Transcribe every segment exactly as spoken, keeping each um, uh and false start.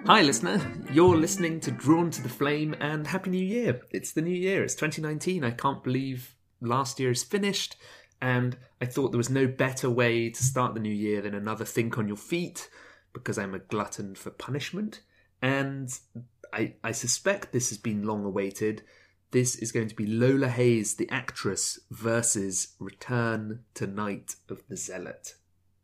Hi listener, you're listening to Drawn to the Flame, and Happy New Year. It's the new year, it's twenty nineteen. I can't believe last year is finished, and I thought there was no better way to start the new year than another Think on Your Feet, because I'm a glutton for punishment, and I, I suspect this has been long awaited. This is going to be Lola Hayes, the actress, versus Return to Night of the Zealot.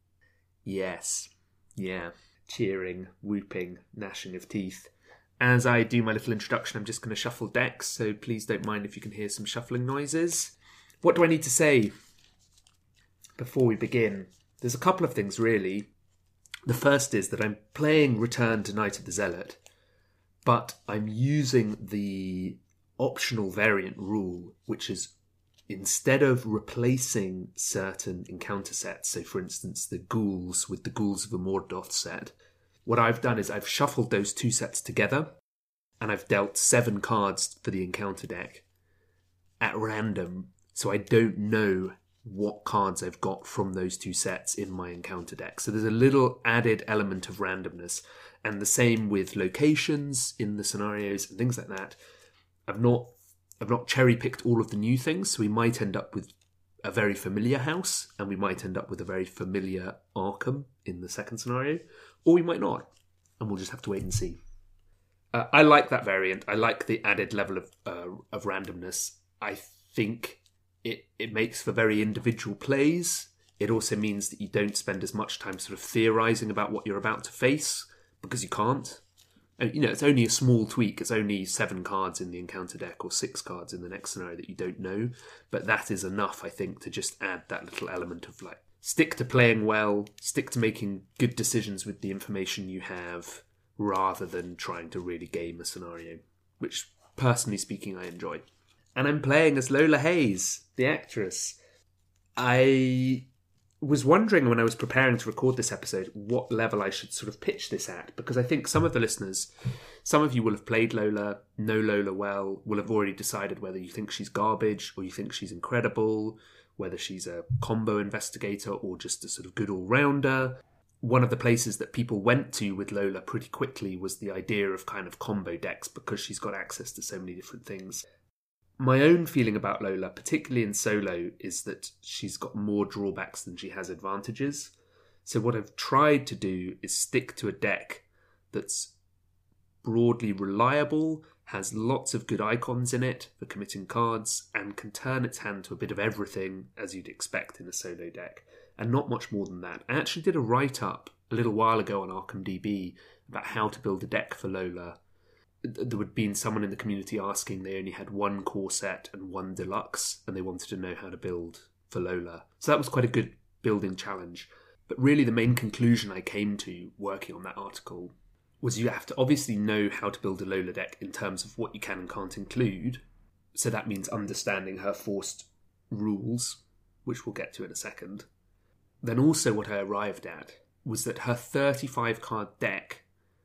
Yes, yeah. Cheering, whooping, gnashing of teeth. As I do my little introduction, I'm just going to shuffle decks, so please don't mind if you can hear some shuffling noises. What do I need to say before we begin? There's a couple of things, really. The first is that I'm playing Return to Night of the Zealot, but I'm using the optional variant rule, which is instead of replacing certain encounter sets, so for instance the ghouls with the Ghouls of Amordoth set, what I've done is I've shuffled those two sets together and I've dealt seven cards for the encounter deck at random, so I don't know what cards I've got from those two sets in my encounter deck. So there's a little added element of randomness, and the same with locations in the scenarios and things like that. I've not I've not cherry-picked all of the new things, so we might end up with a very familiar house, and we might end up with a very familiar Arkham in the second scenario, or we might not, and we'll just have to wait and see. Uh, I like that variant. I like the added level of uh, of randomness. I think it, it makes for very individual plays. It also means that you don't spend as much time sort of theorising about what you're about to face, because you can't. You know, it's only a small tweak. It's only seven cards in the encounter deck or six cards in the next scenario that you don't know. But that is enough, I think, to just add that little element of like, stick to playing well, stick to making good decisions with the information you have, rather than trying to really game a scenario, which, personally speaking, I enjoy. And I'm playing as Lola Hayes, the actress. I was wondering when I was preparing to record this episode what level I should sort of pitch this at, because I think some of the listeners, some of you will have played Lola, know Lola well, will have already decided whether you think she's garbage or you think she's incredible, whether she's a combo investigator or just a sort of good all-rounder. One of the places that people went to with Lola pretty quickly was the idea of kind of combo decks, because she's got access to so many different things. My own feeling about Lola, particularly in solo, is that she's got more drawbacks than she has advantages. So what I've tried to do is stick to a deck that's broadly reliable, has lots of good icons in it for committing cards, and can turn its hand to a bit of everything, as you'd expect in a solo deck, and not much more than that. I actually did a write-up a little while ago on ArkhamDB about how to build a deck for Lola. There would been someone in the community asking, they only had one core set and one deluxe, and they wanted to know how to build for Lola. So that was quite a good building challenge. But really the main conclusion I came to working on that article was you have to obviously know how to build a Lola deck in terms of what you can and can't include. So that means understanding her forced rules, which we'll get to in a second. Then also what I arrived at was that her thirty-five card deck,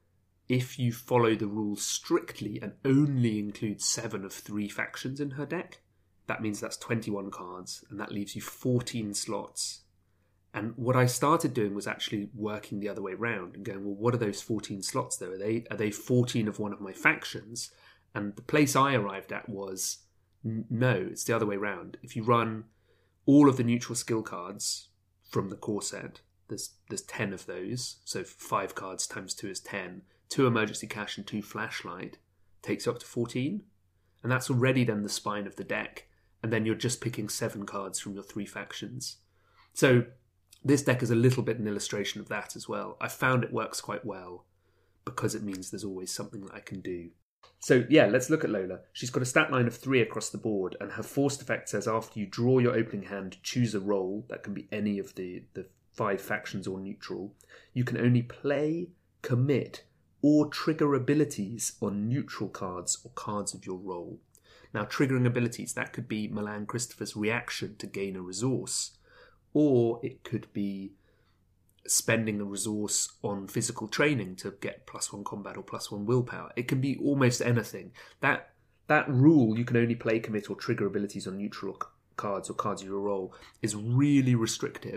if you follow the rules strictly and only include seven of three factions in her deck, that means that's twenty-one cards, and that leaves you fourteen slots. And what I started doing was actually working the other way round and going, well, what are those fourteen slots though? Are they, are they fourteen of one of my factions? And the place I arrived at was, n- no, it's the other way round. If you run all of the neutral skill cards from the core set, there's, there's ten of those, so five cards times two is ten. Two emergency cash and two flashlight takes you up to fourteen, and that's already then the spine of the deck, and then you're just picking seven cards from your three factions. So this deck is a little bit an illustration of that as well. I found it works quite well because it means there's always something that I can do. So yeah, let's look at Lola. She's got a stat line of three across the board, and her forced effect says after you draw your opening hand, choose a role. That can be any of the, the five factions or neutral. You can only play, commit, or trigger abilities on neutral cards or cards of your role. Now, triggering abilities, that could be Milan Christopher's reaction to gain a resource, or it could be spending a resource on physical training to get plus one combat or plus one willpower. It can be almost anything. That that rule, you can only play, commit, or trigger abilities on neutral cards or cards of your role, is really restrictive.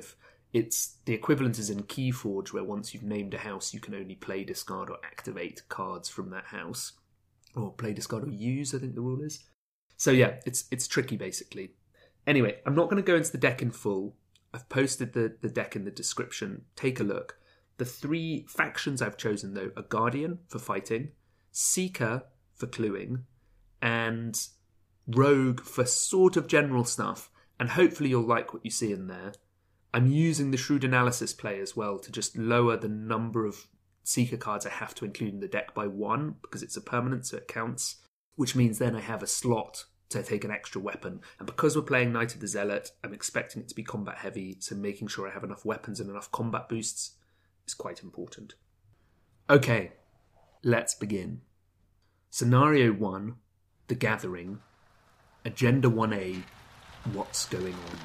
It's the equivalent is in Keyforge, where once you've named a house, you can only play, discard, or activate cards from that house. Or play, discard, or use, I think the rule is. So yeah, it's it's tricky, basically. Anyway, I'm not going to go into the deck in full. I've posted the, the deck in the description. Take a look. The three factions I've chosen, though, are Guardian for fighting, Seeker for cluing, and Rogue for sort of general stuff. And hopefully you'll like what you see in there. I'm using the Shrewd Analysis play as well to just lower the number of Seeker cards I have to include in the deck by one, because it's a permanent, so it counts, which means then I have a slot to take an extra weapon. And because we're playing Knight of the Zealot, I'm expecting it to be combat heavy, so making sure I have enough weapons and enough combat boosts is quite important. Okay, let's begin. Scenario one, The Gathering. Agenda one A, What's Going On?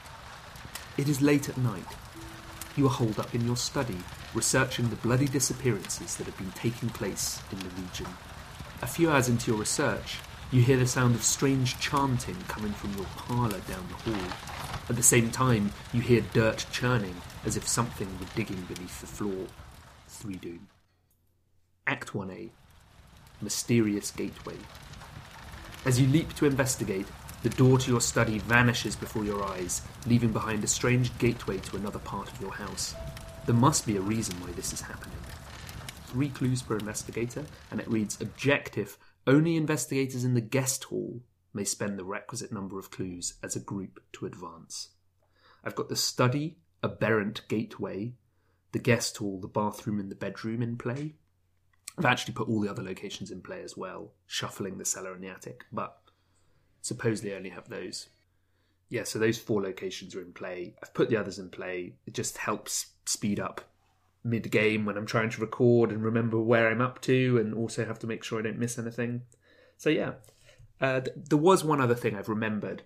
It is late at night. You are holed up in your study, researching the bloody disappearances that have been taking place in the region. A few hours into your research, you hear the sound of strange chanting coming from your parlour down the hall. At the same time, you hear dirt churning, as if something were digging beneath the floor. Three Doom. Act one A. Mysterious Gateway. As you leap to investigate, the door to your study vanishes before your eyes, leaving behind a strange gateway to another part of your house. There must be a reason why this is happening. Three clues per investigator, and it reads, Objective, only investigators in the guest hall may spend the requisite number of clues as a group to advance. I've got the study, aberrant gateway, the guest hall, the bathroom and the bedroom in play. I've actually put all the other locations in play as well, shuffling the cellar and the attic, but supposedly I only have those. Yeah, so those four locations are in play. I've put the others in play. It just helps speed up mid-game when I'm trying to record and remember where I'm up to, and also have to make sure I don't miss anything. So yeah, uh, th- there was one other thing I've remembered.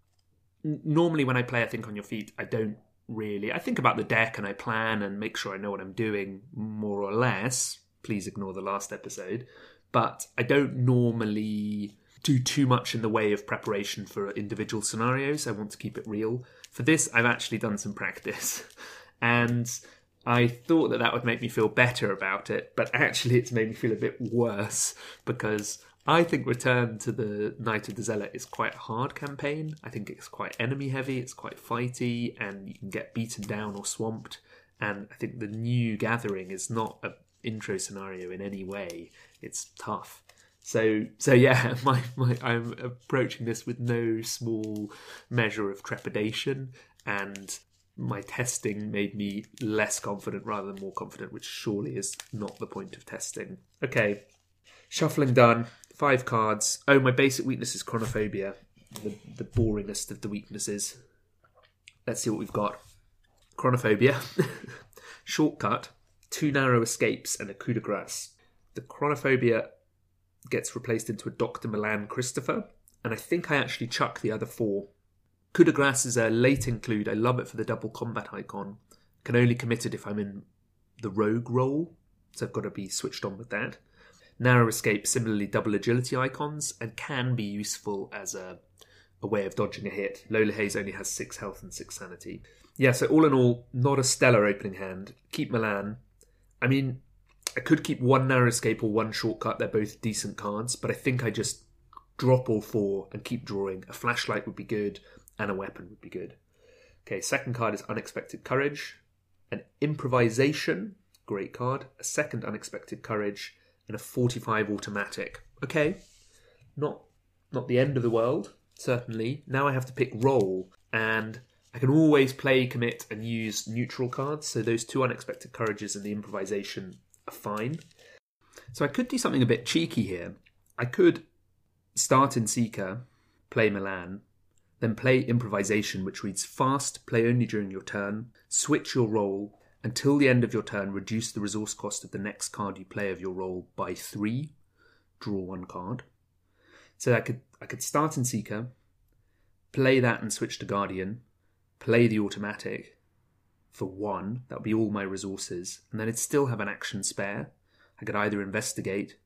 N- normally when I play I Think on Your Feet, I don't really... I think about the deck and I plan and make sure I know what I'm doing, more or less. Please ignore the last episode. But I don't normally do too much in the way of preparation for individual scenarios. I want to keep it real. For this, I've actually done some practice. And I thought that that would make me feel better about it, but actually it's made me feel a bit worse, because I think Return to the Knight of the Zealot is quite a hard campaign. I think it's quite enemy heavy, it's quite fighty, and you can get beaten down or swamped. And I think the new Gathering is not an intro scenario in any way. It's tough. So, so yeah, my, my, I'm approaching this with no small measure of trepidation, and my testing made me less confident rather than more confident, which surely is not the point of testing. Okay, shuffling done. Five cards. Oh, my basic weakness is chronophobia, the, the boringest of the weaknesses. Let's see what we've got. Chronophobia. Shortcut. Two narrow escapes and a coup de grace. The chronophobia gets replaced into a Doctor Milan Christopher, and I think I actually chuck the other four. Coup de grace is a late include. I love it for the double combat icon. Can only commit it if I'm in the rogue role, so I've got to be switched on with that. Narrow escape, similarly double agility icons, and can be useful as a, a way of dodging a hit. Lola Hayes only has six health and six sanity. Yeah, so all in all, not a stellar opening hand. Keep Milan. I mean, I could keep one narrow escape or one shortcut. They're both decent cards, but I think I just drop all four and keep drawing. A flashlight would be good, and a weapon would be good. Okay, second card is Unexpected Courage. An Improvisation, great card. A second Unexpected Courage, and a forty-five automatic. Okay, not not the end of the world, certainly. Now I have to pick roll, and I can always play, commit, and use neutral cards, so those two Unexpected Courages and the Improvisation are fine. So I could do something a bit cheeky here. I could start in Seeker, play Milan, then play Improvisation, which reads fast, play only during your turn, switch your roll, until the end of your turn, reduce the resource cost of the next card you play of your roll by three, draw one card. So I could I could start in Seeker, play that and switch to Guardian, play the automatic for one, that would be all my resources, and then I'd still have an action spare. I could either investigate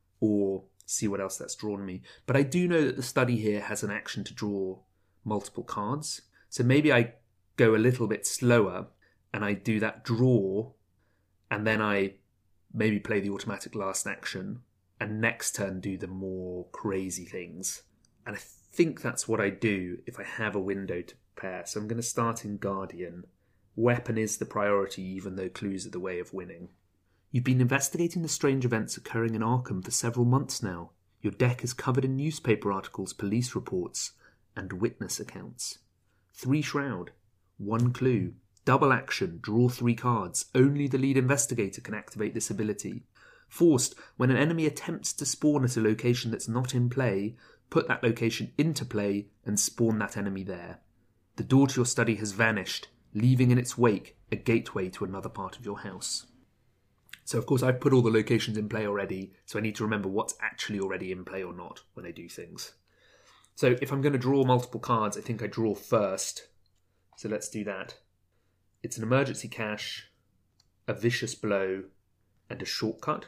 or see what else that's drawn me. But I do know that the study here has an action to draw multiple cards, so maybe I go a little bit slower and I do that draw, and then I maybe play the automatic last action, and next turn do the more crazy things. And I think that's what I do if I have a window to prepare. So I'm going to start in Guardian. Weapon is the priority, even though clues are the way of winning. You've been investigating the strange events occurring in Arkham for several months now. Your deck is covered in newspaper articles, police reports, and witness accounts. Three Shroud, one clue, double action, draw three cards. Only the lead investigator can activate this ability. Forced, when an enemy attempts to spawn at a location that's not in play, put that location into play and spawn that enemy there. The door to your study has vanished, leaving in its wake a gateway to another part of your house. So of course I've put all the locations in play already, so I need to remember what's actually already in play or not when I do things. So if I'm going to draw multiple cards, I think I draw first. So let's do that. It's an emergency cache, a vicious blow, and a shortcut.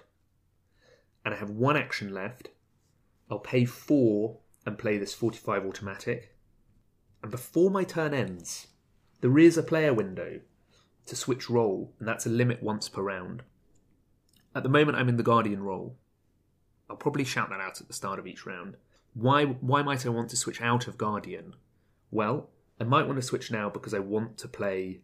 And I have one action left. I'll pay four and play this forty-five automatic. And before my turn ends, there is a player window to switch role, and that's a limit once per round. At the moment, I'm in the Guardian role. I'll probably shout that out at the start of each round. Why, why might I want to switch out of Guardian? Well, I might want to switch now because I want to play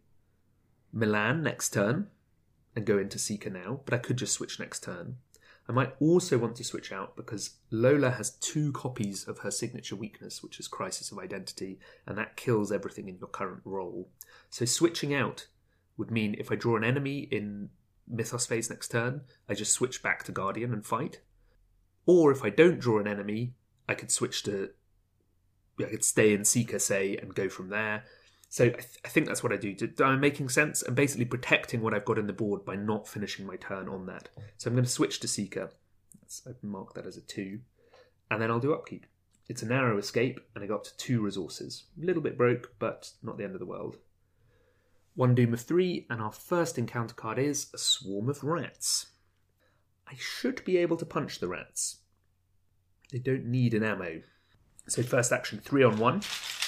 Milan next turn and go into Seeker now, but I could just switch next turn. I might also want to switch out because Lola has two copies of her signature weakness, which is Crisis of Identity, and that kills everything in your current role. So switching out would mean if I draw an enemy in Mythos phase next turn, I just switch back to Guardian and fight. Or if I don't draw an enemy, I could switch to... I could stay in Seeker, say, and go from there. So I, th- I think that's what I do. I'm making sense. I'm basically protecting what I've got in the board by not finishing my turn on that. So I'm going to switch to Seeker. Let's mark that as a two. And then I'll do Upkeep. It's a narrow escape, and I got to two resources. A little bit broke, but not the end of the world. One Doom of three, and our first encounter card is a Swarm of Rats. I should be able to punch the rats. They don't need an ammo. So first action, three on one.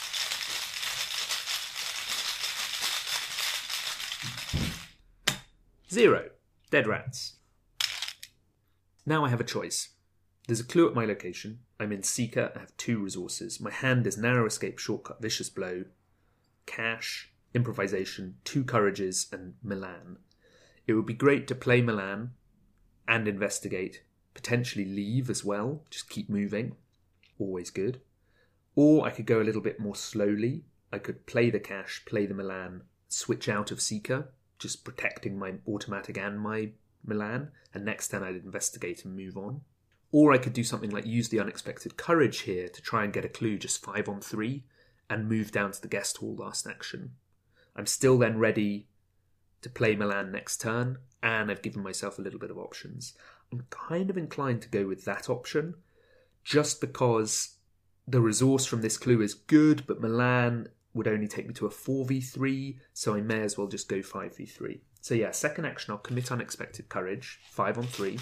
Zero. Dead rats. Now I have a choice. There's a clue at my location. I'm in Seeker. I have two resources. My hand is Narrow Escape, Shortcut, Vicious Blow, Cash, Improvisation, two Courages, and Milan. It would be great to play Milan and investigate. Potentially leave as well. Just keep moving. Always good. Or I could go a little bit more slowly. I could play the Cash, play the Milan, switch out of Seeker, just protecting my automatic and my Milan, and next turn I'd investigate and move on. Or I could do something like use the Unexpected Courage here to try and get a clue just five on three and move down to the guest hall last action. I'm still then ready to play Milan next turn, and I've given myself a little bit of options. I'm kind of inclined to go with that option, just because the resource from this clue is good, but Milan would only take me to a four v three, so I may as well just go five v three. So yeah, second action, I'll commit Unexpected Courage, five on three.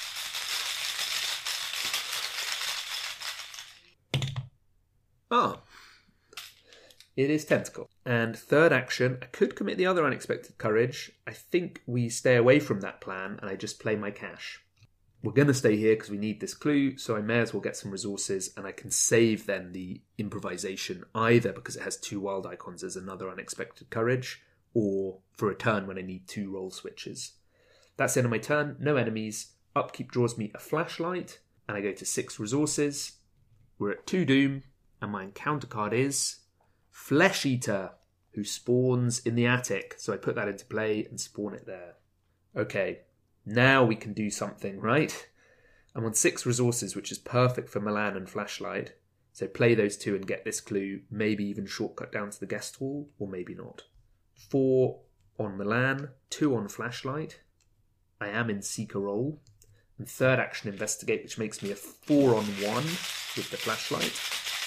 Ah, it is Tentacle. And third action, I could commit the other Unexpected Courage. I think we stay away from that plan, and I just play my Cash. We're going to stay here because we need this clue, so I may as well get some resources, and I can save then the Improvisation, either because it has two wild icons as another Unexpected Courage, or for a turn when I need two roll switches. That's the end of my turn, no enemies. Upkeep draws me a Flashlight, and I go to six resources. We're at two Doom, and my encounter card is Flesh Eater, who spawns in the attic, so I put that into play and spawn it there. Okay. Now we can do something, right? I'm on six resources, which is perfect for Milan and Flashlight. So play those two and get this clue. Maybe even shortcut down to the guest hall, or maybe not. Four on Milan, two on Flashlight. I am in Seeker role. And third action, Investigate, which makes me a four on one with the Flashlight.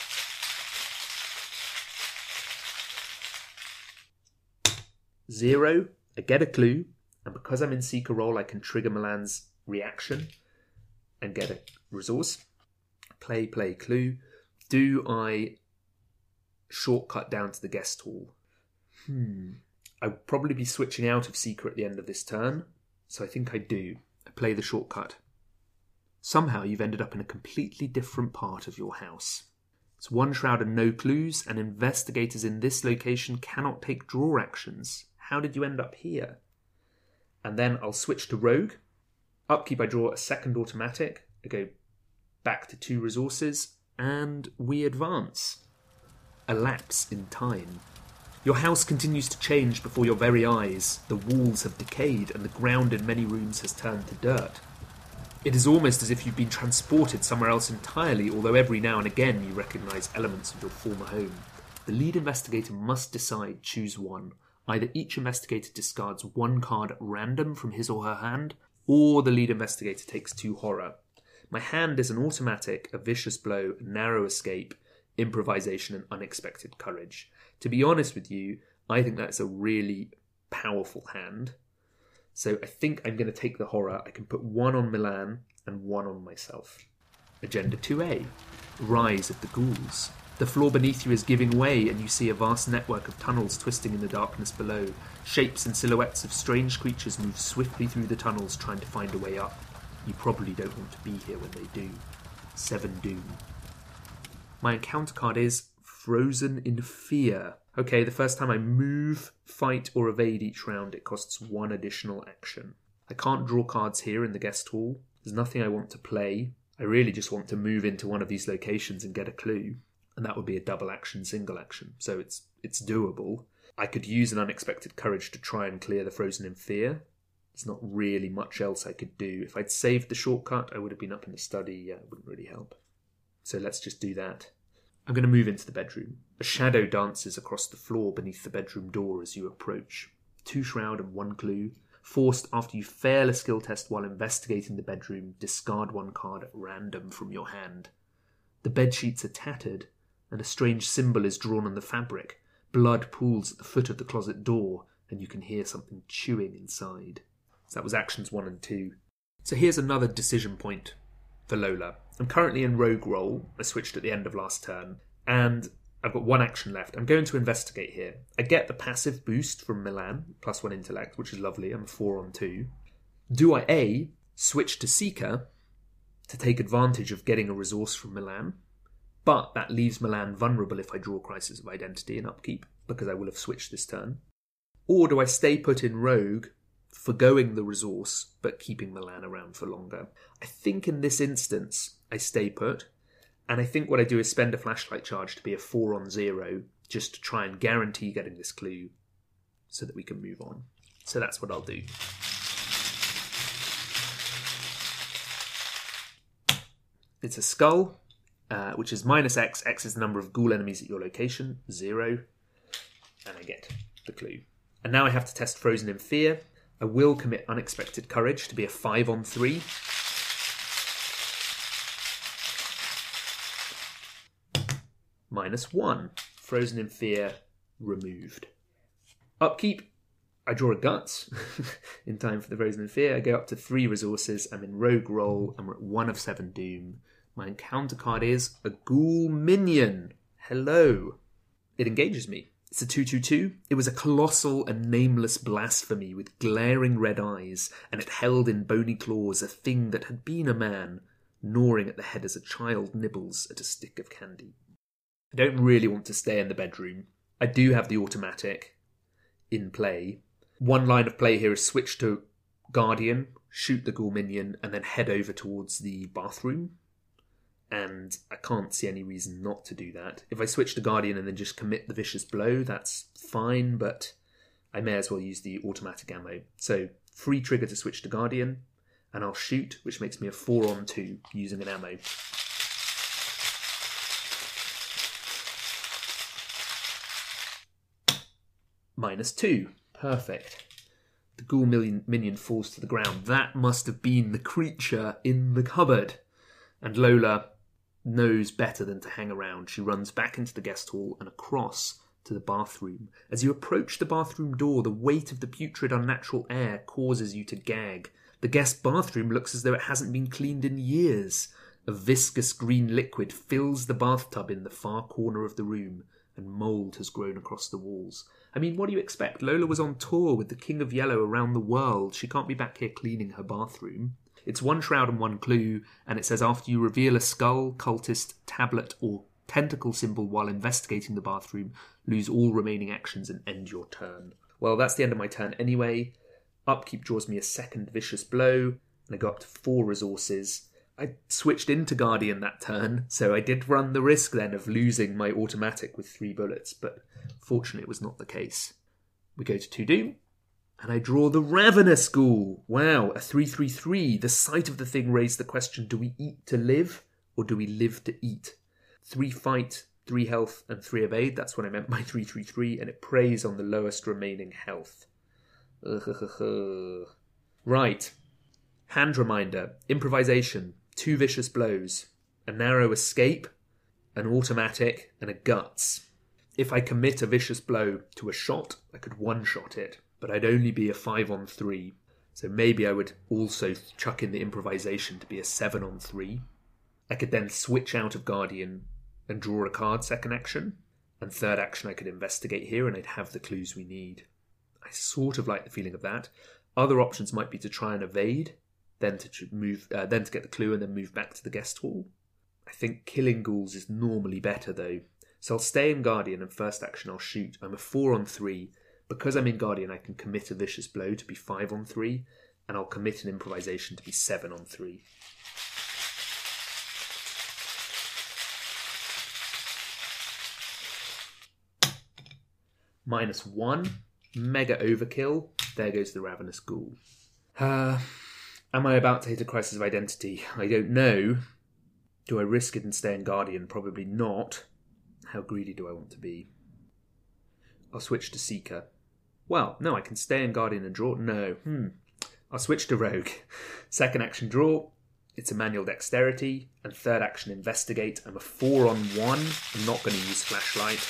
Zero. I get a clue. And because I'm in Seeker role, I can trigger Milan's reaction and get a resource. Play, play, clue. Do I shortcut down to the guest hall? Hmm. I'll probably be switching out of Seeker at the end of this turn, so I think I do. I play the shortcut. Somehow you've ended up in a completely different part of your house. It's one shroud and no clues, and investigators in this location cannot take draw actions. How did you end up here? And then I'll switch to Rogue. Upkeep, I draw a second automatic. I go back to two resources, and we advance. A lapse in time. Your house continues to change before your very eyes. The walls have decayed, and the ground in many rooms has turned to dirt. It is almost as if you've been transported somewhere else entirely, although every now and again you recognise elements of your former home. The lead investigator must decide, choose one. Either each investigator discards one card at random from his or her hand, or the lead investigator takes two horror. My hand is an automatic, a vicious blow, a narrow escape, improvisation and unexpected courage. To be honest with you, I think that's a really powerful hand. So I think I'm going to take the horror. I can put one on Milan and one on myself. Agenda two A. Rise of the Ghouls. The floor beneath you is giving way, and you see a vast network of tunnels twisting in the darkness below. Shapes and silhouettes of strange creatures move swiftly through the tunnels, trying to find a way up. You probably don't want to be here when they do. Seven Doom. My encounter card is Frozen in Fear. Okay, the first time I move, fight, or evade each round, it costs one additional action. I can't draw cards here in the guest hall. There's nothing I want to play. I really just want to move into one of these locations and get a clue. And that would be a double action, single action. So it's it's doable. I could use an unexpected courage to try and clear the Frozen in Fear. There's not really much else I could do. If I'd saved the shortcut, I would have been up in the study. Yeah, it wouldn't really help. So let's just do that. I'm going to move into the bedroom. A shadow dances across the floor beneath the bedroom door as you approach. Two shroud and one clue. Forced after you fail a skill test while investigating the bedroom, discard one card at random from your hand. The bedsheets are tattered, and a strange symbol is drawn on the fabric. Blood pools at the foot of the closet door, and you can hear something chewing inside. So that was actions one and two. So here's another decision point for Lola. I'm currently in Rogue role. I switched at the end of last turn, and I've got one action left. I'm going to investigate here. I get the passive boost from Milan, plus one intellect, which is lovely. I'm four on two. Do I A, switch to Seeker to take advantage of getting a resource from Milan? But that leaves Milan vulnerable if I draw Crisis of Identity and upkeep, because I will have switched this turn. Or do I stay put in Rogue, forgoing the resource, but keeping Milan around for longer? I think in this instance, I stay put, and I think what I do is spend a flashlight charge to be a four on zero, just to try and guarantee getting this clue, so that we can move on. So that's what I'll do. It's a skull. Uh, which is minus X. X is the number of ghoul enemies at your location, zero. And I get the clue. And now I have to test Frozen in Fear. I will commit Unexpected Courage to be a five on three. Minus one. Frozen in Fear removed. Upkeep. I draw a Guts in time for the Frozen in Fear. I go up to three resources. I'm in Rogue role. I'm at one of seven Doom. My encounter card is a Ghoul Minion. Hello. It engages me. It's a two two two. It was a colossal and nameless blasphemy with glaring red eyes, and it held in bony claws a thing that had been a man, gnawing at the head as a child nibbles at a stick of candy. I don't really want to stay in the bedroom. I do have the automatic in play. One line of play here is switch to Guardian, shoot the Ghoul Minion, and then head over towards the bathroom. And I can't see any reason not to do that. If I switch to Guardian and then just commit the vicious blow, that's fine, but I may as well use the automatic ammo. So, free trigger to switch to Guardian, and I'll shoot, which makes me a four on two using an ammo. Minus two. Perfect. The Ghoul Minion falls to the ground. That must have been the creature in the cupboard. And Lola knows better than to hang around. She runs back into the guest hall and across to the bathroom. As you approach the bathroom door, the weight of the putrid unnatural air causes you to gag. The guest bathroom looks as though it hasn't been cleaned in years. A viscous green liquid fills the bathtub in the far corner of the room, and mould has grown across the walls. I mean, what do you expect? Lola was on tour with the King of Yellow around the world. She can't be back here cleaning her bathroom. It's one shroud and one clue, and it says after you reveal a skull, cultist, tablet, or tentacle symbol while investigating the bathroom, lose all remaining actions and end your turn. Well, that's the end of my turn anyway. Upkeep draws me a second vicious blow, and I go up to four resources. I switched into Guardian that turn, so I did run the risk then of losing my automatic with three bullets, but fortunately it was not the case. We go to two Doom, and I draw the Ravenous Ghoul. Wow, a three three three. The sight of the thing raised the question, do we eat to live, or do we live to eat? Three fight, three health, and three evade. That's what I meant by three three three, and it preys on the lowest remaining health. Right. Hand reminder. Improvisation. Two vicious blows. A narrow escape. An automatic. And a guts. If I commit a vicious blow to a shot, I could one-shot it. But I'd only be a five on three. So maybe I would also chuck in the improvisation to be a seven on three. I could then switch out of Guardian and draw a card second action. And third action I could investigate here and I'd have the clues we need. I sort of like the feeling of that. Other options might be to try and evade, then to move, uh, then to get the clue and then move back to the guest hall. I think killing ghouls is normally better though. So I'll stay in Guardian and first action I'll shoot. I'm a four on three. Because I'm in Guardian I can commit a vicious blow to be five on three. And I'll commit an improvisation to be seven on three. Minus one. Mega overkill. There goes the Ravenous Ghoul. Uh, am I about to hit a crisis of identity? I don't know. Do I risk it and stay in Guardian? Probably not. How greedy do I want to be? I'll switch to Seeker. Well, no, I can stay in Guardian and draw. No. Hmm. I'll switch to Rogue. Second action, draw. It's a manual dexterity. And third action, investigate. I'm a four on one. I'm not going to use flashlight.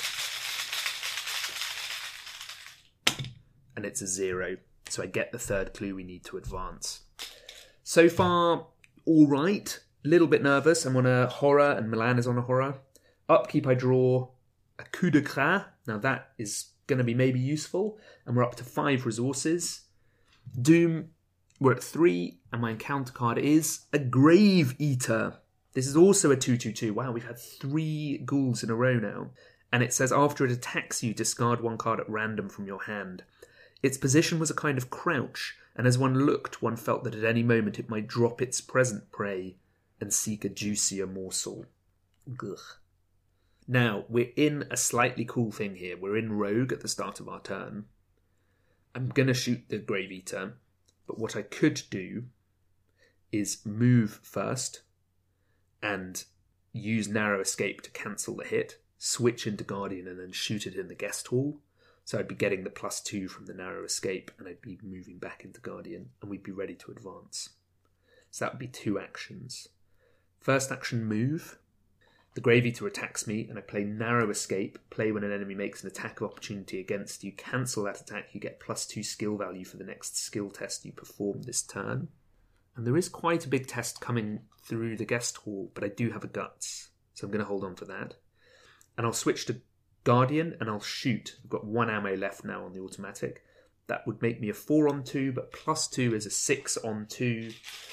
And it's a zero. So I get the third clue we need to advance. So far, all right. A little bit nervous. I'm on a horror and Milan is on a horror. Upkeep, I draw a coup de grace. Now that is going to be maybe useful. And we're up to five resources. Doom, we're at three. And my encounter card is a Grave Eater. This is also a two two two. Wow, we've had three ghouls in a row now. And it says after it attacks you, discard one card at random from your hand. Its position was a kind of crouch, and as one looked, one felt that at any moment it might drop its present prey and seek a juicier morsel. Ugh. Now, we're in a slightly cool thing here. We're in Rogue at the start of our turn. I'm going to shoot the Grave Eater, but what I could do is move first and use Narrow Escape to cancel the hit, switch into Guardian and then shoot it in the guest hall. So I'd be getting the plus two from the Narrow Escape and I'd be moving back into Guardian and we'd be ready to advance. So that would be two actions. First action, move. The Grave Eater attacks me and I play Narrow Escape. Play when an enemy makes an attack of opportunity against you. Cancel that attack. You get plus two skill value for the next skill test you perform this turn. And there is quite a big test coming through the guest hall, but I do have a Guts. So I'm going to hold on for that. And I'll switch to Guardian and I'll shoot. I've got one ammo left now on the automatic. That would make me a four on two, but plus two is a six on two.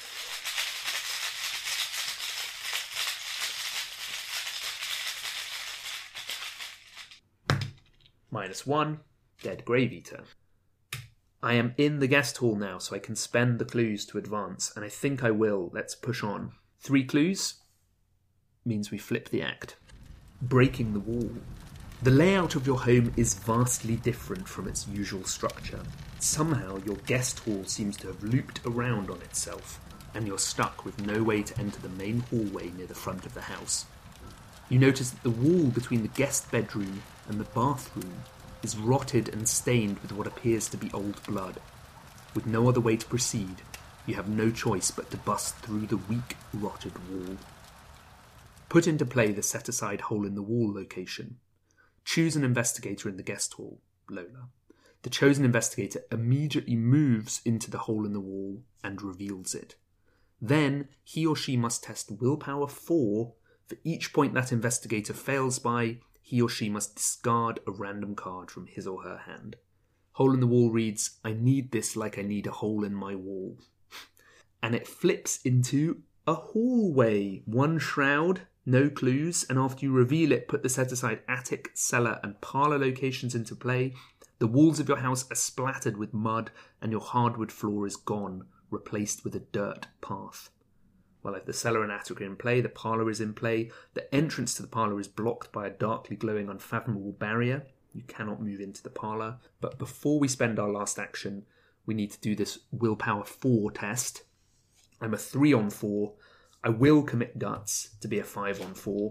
Minus one. Dead Grave Eater. I am in the guest hall now, so I can spend the clues to advance, and I think I will. Let's push on. Three clues means we flip the act. Breaking the wall. The layout of your home is vastly different from its usual structure. Somehow your guest hall seems to have looped around on itself, and you're stuck with no way to enter the main hallway near the front of the house. You notice that the wall between the guest bedroom and the bathroom is rotted and stained with what appears to be old blood. With no other way to proceed, you have no choice but to bust through the weak, rotted wall. Put into play the set-aside hole-in-the-wall location. Choose an investigator in the guest hall, Lola. The chosen investigator immediately moves into the hole in the wall and reveals it. Then he or she must test willpower four. For each point that investigator fails by, he or she must discard a random card from his or her hand. Hole in the Wall reads, I need this like I need a hole in my wall. And it flips into a hallway. One shroud, no clues, and after you reveal it, put the set-aside attic, cellar, and parlour locations into play. The walls of your house are splattered with mud, and your hardwood floor is gone, replaced with a dirt path. Well, if the cellar and attic are in play, the parlour is in play. The entrance to the parlour is blocked by a darkly glowing, unfathomable barrier. You cannot move into the parlour. But before we spend our last action, we need to do this willpower four test. I'm a three on four. I will commit guts to be a five on four.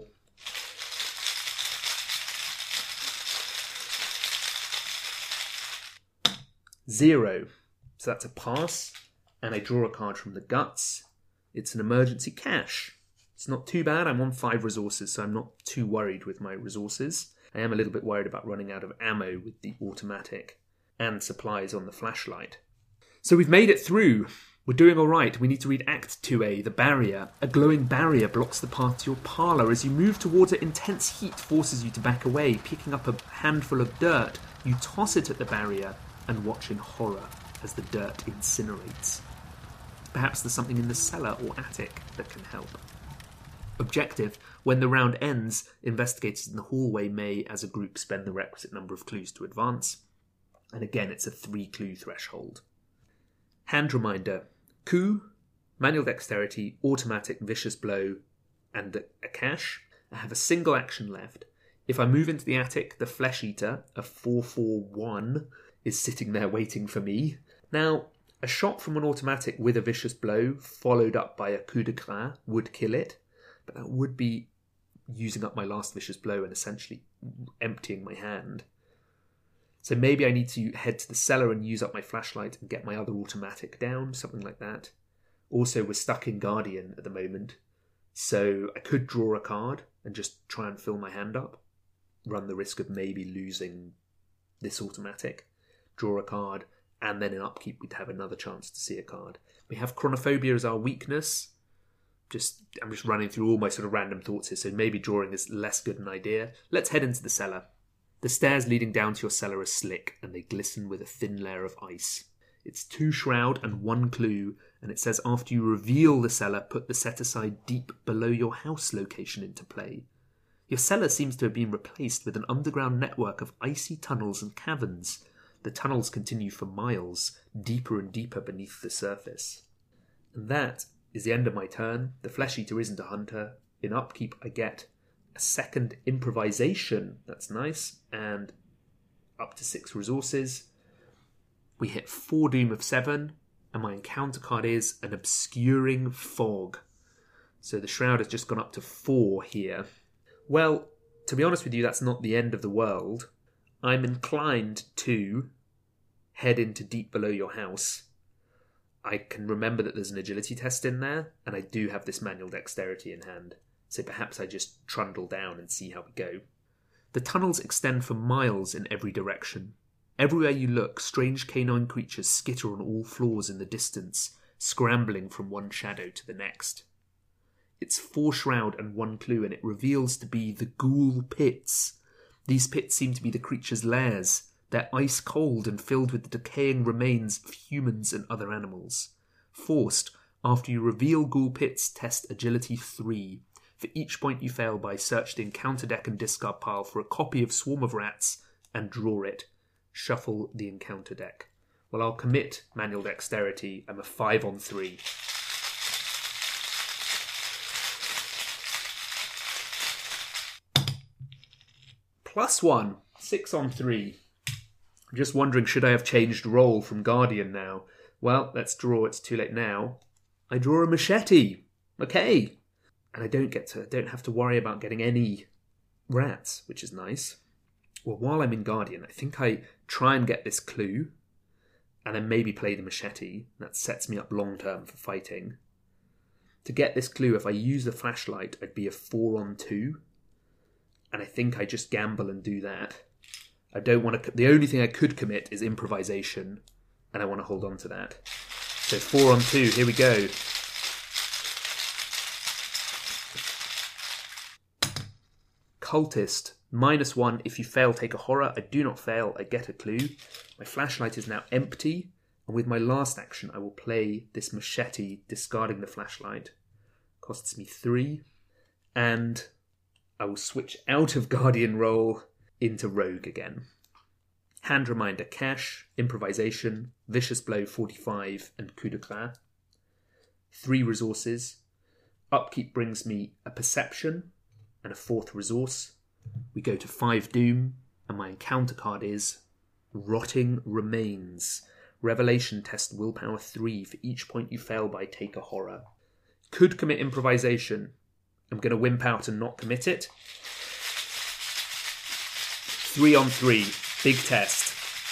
Zero. So that's a pass. And I draw a card from the guts. It's an emergency cash. It's not too bad. I'm on five resources, so I'm not too worried with my resources. I am a little bit worried about running out of ammo with the automatic and supplies on the flashlight. So we've made it through. We're doing all right. We need to read Act two A, the barrier. A glowing barrier blocks the path to your parlour. As you move towards it, intense heat forces you to back away. Picking up a handful of dirt, you toss it at the barrier and watch in horror as the dirt incinerates. Perhaps there's something in the cellar or attic that can help. Objective: when the round ends, investigators in the hallway may, as a group, spend the requisite number of clues to advance. And again, it's a three-clue threshold. Hand reminder: coup, manual dexterity, automatic vicious blow, and a, a cash. I have a single action left. If I move into the attic, the Flesh Eater, a four four one, is sitting there waiting for me. Now, a shot from an automatic with a vicious blow, followed up by a coup de grace, would kill it. But that would be using up my last vicious blow and essentially emptying my hand. So maybe I need to head to the cellar and use up my flashlight and get my other automatic down, something like that. Also, we're stuck in Guardian at the moment, so I could draw a card and just try and fill my hand up, run the risk of maybe losing this automatic, draw a card, and then in upkeep we'd have another chance to see a card. We have chronophobia as our weakness. Just I'm just running through all my sort of random thoughts here, so maybe drawing is less good an idea. Let's head into the cellar. The stairs leading down to your cellar are slick, and they glisten with a thin layer of ice. It's two shroud and one clue, and it says after you reveal the cellar, put the set-aside deep below your house location into play. Your cellar seems to have been replaced with an underground network of icy tunnels and caverns. The tunnels continue for miles, deeper and deeper beneath the surface. And that is the end of my turn. The Flesh Eater isn't a hunter. In upkeep, I get a second improvisation. That's nice. And up to six resources. We hit four Doom of seven. And my encounter card is an Obscuring Fog. So the Shroud has just gone up to four here. Well, to be honest with you, that's not the end of the world. I'm inclined to head into deep below your house. I can remember that there's an agility test in there, and I do have this manual dexterity in hand, so perhaps I just trundle down and see how we go. The tunnels extend for miles in every direction. Everywhere you look, strange canine creatures skitter on all floors in the distance, scrambling from one shadow to the next. It's four shroud and one clue, and it reveals to be the Ghoul Pits. These pits seem to be the creatures' lairs. They're ice cold and filled with the decaying remains of humans and other animals. Forced, after you reveal Ghoul Pits, test Agility three. For each point you fail by, search the encounter deck and discard pile for a copy of Swarm of Rats and draw it. Shuffle the encounter deck. Well, I'll commit manual dexterity. I'm a five on three. Plus one. Six on three. I'm just wondering, should I have changed role from Guardian now? Well, let's draw. It's too late now. I draw a machete. Okay. And I don't get to, don't have to worry about getting any rats, which is nice. Well, while I'm in Guardian, I think I try and get this clue, and then maybe play the machete. That sets me up long term for fighting. To get this clue, if I use the flashlight, I'd be a four on two. And I think I just gamble and do that. I don't want to... The only thing I could commit is improvisation, and I want to hold on to that. So four on two, here we go. Cultist. Minus one, if you fail, take a horror. I do not fail, I get a clue. My flashlight is now empty, and with my last action, I will play this machete, discarding the flashlight. Costs me three, and I will switch out of Guardian role into Rogue again. Hand Reminder, Cash, Improvisation, Vicious Blow, forty-five, and Coup de Grace. Three resources. Upkeep brings me a Perception and a fourth resource. We go to five Doom, and my encounter card is Rotting Remains. Revelation test willpower three. For each point you fail by, take a horror. Could commit Improvisation. I'm going to wimp out and not commit it. Three on three. Big test.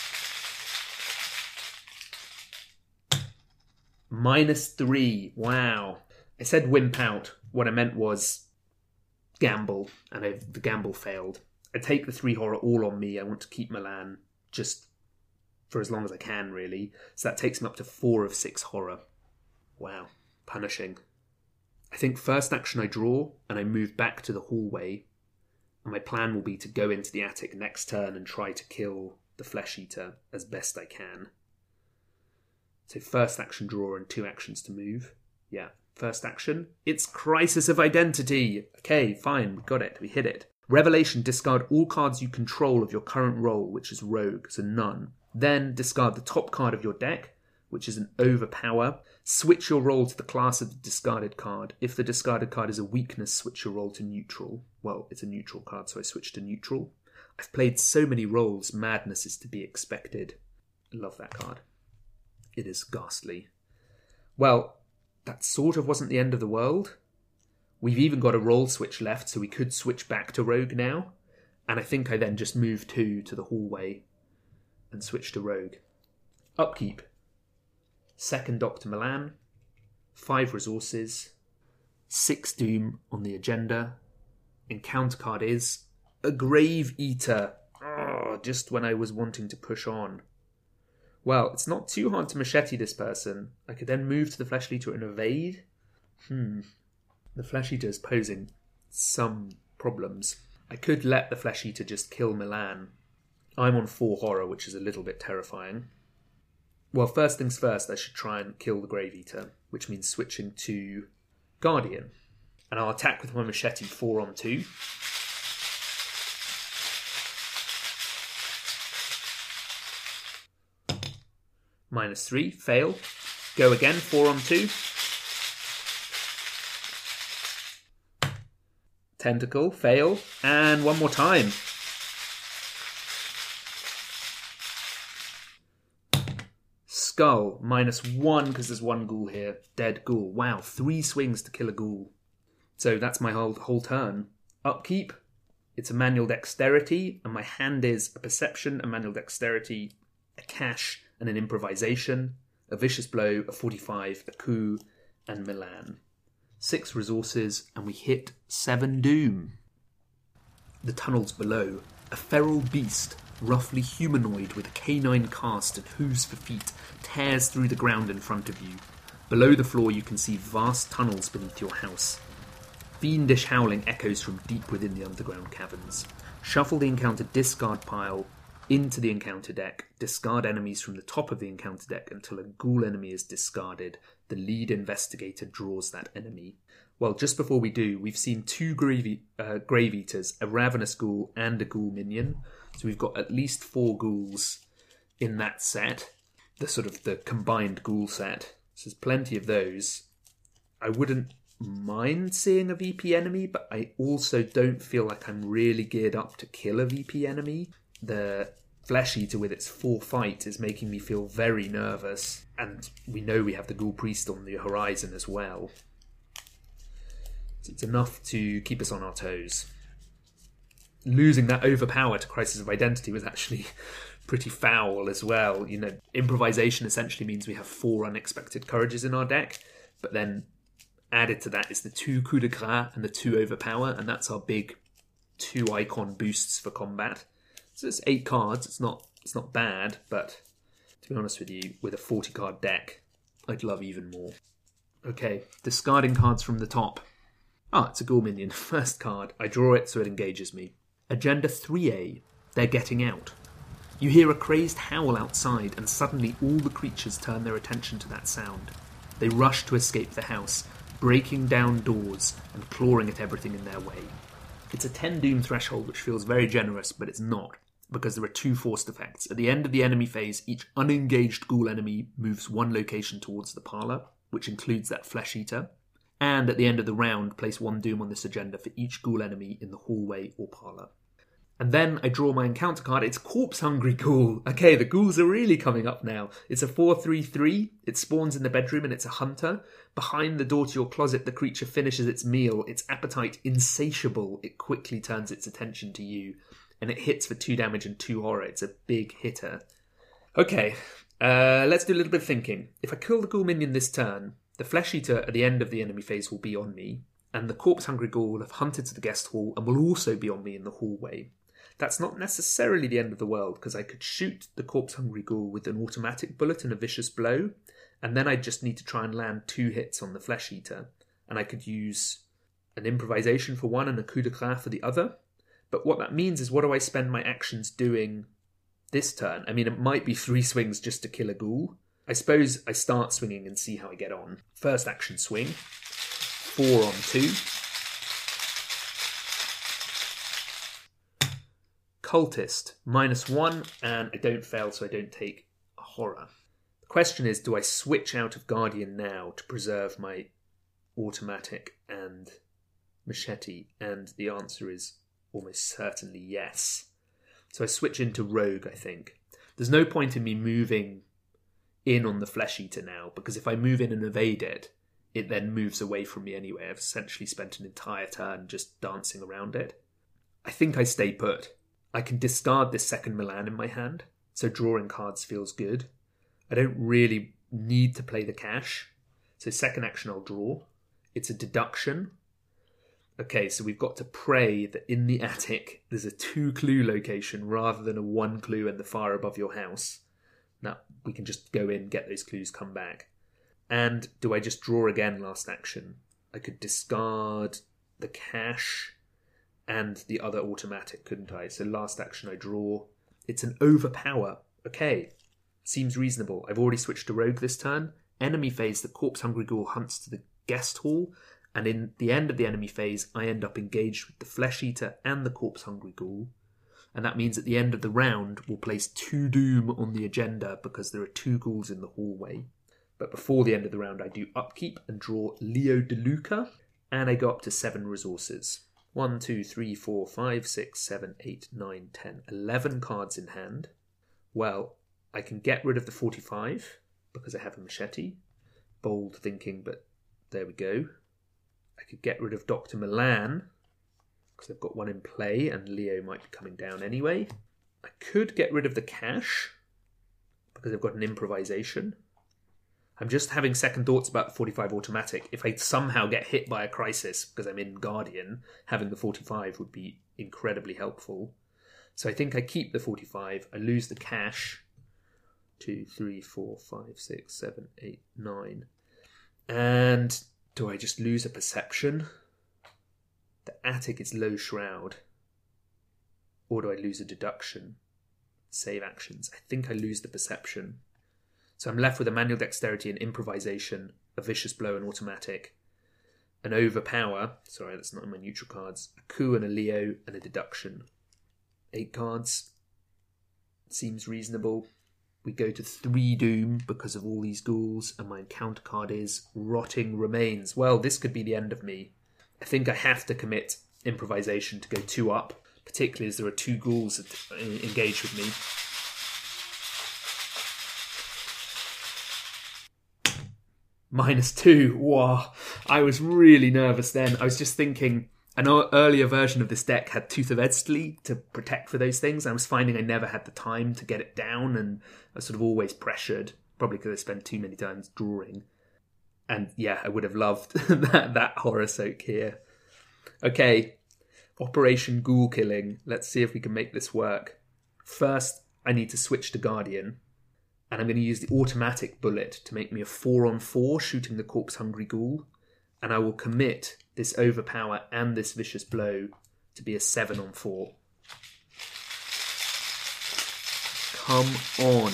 Minus three. Wow. I said wimp out. What I meant was gamble, and I've, the gamble failed. I take the three horror all on me. I want to keep Milan just for as long as I can, really. So that takes me up to four of six horror. Wow. Punishing. I think first action I draw, and I move back to the hallway. And my plan will be to go into the attic next turn and try to kill the Flesh Eater as best I can. So first action draw and two actions to move. Yeah, first action. It's Crisis of Identity. Okay, fine, we got it, we hit it. Revelation, discard all cards you control of your current role, which is Rogue, so none. Then discard the top card of your deck, which is an Overpower. Switch your role to the class of the discarded card. If the discarded card is a weakness, switch your role to neutral. Well, it's a neutral card, so I switch to neutral. I've played so many roles, madness is to be expected. I love that card. It is ghastly. Well, that sort of wasn't the end of the world. We've even got a role switch left, so we could switch back to Rogue now. And I think I then just move two to the hallway and switch to Rogue. Upkeep. Second Doctor Milan, five resources, six Doom on the agenda. Encounter card is a Grave Eater. Oh, just when I was wanting to push on. Well, it's not too hard to machete this person. I could then move to the Flesh Eater and evade. Hmm. The Flesh Eater is posing some problems. I could let the Flesh Eater just kill Milan. I'm on four horror, which is a little bit terrifying. Well, first things first, I should try and kill the Grave Eater, which means switching to Guardian. And I'll attack with my machete four on two. Minus three, fail. Go again, four on two. Tentacle, fail. And one more time. Skull, minus one, because there's one ghoul here. Dead ghoul. Wow, three swings to kill a ghoul. So that's my whole, whole turn. Upkeep, it's a manual dexterity, and my hand is a perception, a manual dexterity, a cash, and an improvisation, a vicious blow, a forty-five, a coup, and Milan. Six resources, and we hit seven doom. The tunnels below, a feral beast, roughly humanoid with a canine cast and hooves for feet, tears through the ground in front of you. Below the floor you can see vast tunnels beneath your house. Fiendish howling echoes from deep within the underground caverns. Shuffle the encounter discard pile into the encounter deck. Discard enemies from the top of the encounter deck until a ghoul enemy is discarded. The lead investigator draws that enemy. Well, just before we do, we've seen two grave, uh, grave eaters, a ravenous ghoul and a ghoul minion. So we've got at least four ghouls in that set. The sort of the combined ghoul set. So there's plenty of those. I wouldn't mind seeing a V P enemy, but I also don't feel like I'm really geared up to kill a V P enemy. The Flesh Eater with its four fight is making me feel very nervous, and we know we have the Ghoul Priest on the horizon as well. So it's enough to keep us on our toes. Losing that overpower to Crisis of Identity was actually pretty foul as well. You know, improvisation essentially means we have four unexpected courages in our deck, but then added to that is the two Coup de Grace and the two overpower, and that's our big two icon boosts for combat. So it's eight cards. It's not it's not bad, but to be honest with you, with a forty card deck, I'd love even more. Okay, discarding cards from the top. Ah, it's a Ghoul Minion. First card. I draw it so it engages me. Agenda three A. They're getting out. You hear a crazed howl outside, and suddenly all the creatures turn their attention to that sound. They rush to escape the house, breaking down doors and clawing at everything in their way. It's a ten doom threshold, which feels very generous, but it's not, because there are two forced effects. At the end of the enemy phase, each unengaged ghoul enemy moves one location towards the parlour, which includes that flesh eater. And at the end of the round, place one doom on this agenda for each ghoul enemy in the hallway or parlour. And then I draw my encounter card. It's Corpse Hungry Ghoul. Okay, the ghouls are really coming up now. It's a four three three. It spawns in the bedroom and it's a hunter. Behind the door to your closet, the creature finishes its meal. Its appetite insatiable. It quickly turns its attention to you. And it hits for two damage and two horror. It's a big hitter. Okay, uh, let's do a little bit of thinking. If I kill the ghoul minion this turn, the flesh eater at the end of the enemy phase will be on me. And the Corpse Hungry Ghoul will have hunted to the guest hall and will also be on me in the hallway. That's not necessarily the end of the world, because I could shoot the Corpse Hungry Ghoul with an automatic bullet and a vicious blow, and then I'd just need to try and land two hits on the Flesh Eater, and I could use an improvisation for one and a coup de grace for the other. But what that means is, what do I spend my actions doing this turn? I mean, it might be three swings just to kill a ghoul. I suppose I start swinging and see how I get on. First action swing, four on two. Cultist, minus one, and I don't fail, so I don't take a horror. The question is, do I switch out of Guardian now to preserve my automatic and machete? And the answer is almost certainly yes. So I switch into Rogue, I think. There's no point in me moving in on the Flesh Eater now, because if I move in and evade it, it then moves away from me anyway. I've essentially spent an entire turn just dancing around it. I think I stay put. I can discard this second Milan in my hand, so drawing cards feels good. I don't really need to play the cash, so second action I'll draw. It's a deduction. Okay, so we've got to pray that in the attic there's a two-clue location rather than a one clue in the far above your house. Now, we can just go in, get those clues, come back. And do I just draw again last action? I could discard the cash and the other automatic, couldn't I? So last action I draw. It's an overpower. Okay, seems reasonable. I've already switched to Rogue this turn. Enemy phase, the Corpse Hungry Ghoul hunts to the guest hall, and in the end of the enemy phase, I end up engaged with the Flesh Eater and the Corpse Hungry Ghoul. And that means at the end of the round, we'll place two Doom on the agenda because there are two ghouls in the hallway. But before the end of the round, I do upkeep and draw Leo DeLuca, and I go up to seven resources. One, two, three, four, five, six, seven, eight, nine, ten, eleven cards in hand. Well, I can get rid of the forty-five because I have a machete. Bold thinking, but there we go. I could get rid of Doctor Milan because I've got one in play and Leo might be coming down anyway. I could get rid of the cash because I've got an improvisation. I'm just having second thoughts about the forty-five automatic. If I somehow get hit by a crisis because I'm in Guardian, having the forty-five would be incredibly helpful. So I think I keep the forty-five. I lose the cash. Two, three, four, five, six, seven, eight, nine. And do I just lose a perception? The attic is low shroud. Or do I lose a deduction? Save actions. I think I lose the perception. So I'm left with a manual dexterity and improvisation, a vicious blow and automatic, an overpower, sorry that's not in my neutral cards, a coup and a Leo and a deduction. Eight cards, seems reasonable. We go to three Doom because of all these ghouls, and my encounter card is Rotting Remains. Well, this could be the end of me. I think I have to commit improvisation to go two up, particularly as there are two ghouls that engage with me. Minus two. Wow. I was really nervous then. I was just thinking, an earlier version of this deck had Tooth of Edsley to protect for those things. I was finding I never had the time to get it down, and I was sort of always pressured, probably because I spent too many times drawing. And yeah, I would have loved that, that horror soak here. Okay, Operation Ghoul Killing. Let's see if we can make this work. First, I need to switch to Guardian. And I'm going to use the automatic bullet to make me a four on four shooting the Corpse Hungry Ghoul. And I will commit this overpower and this vicious blow to be a seven on four. Come on.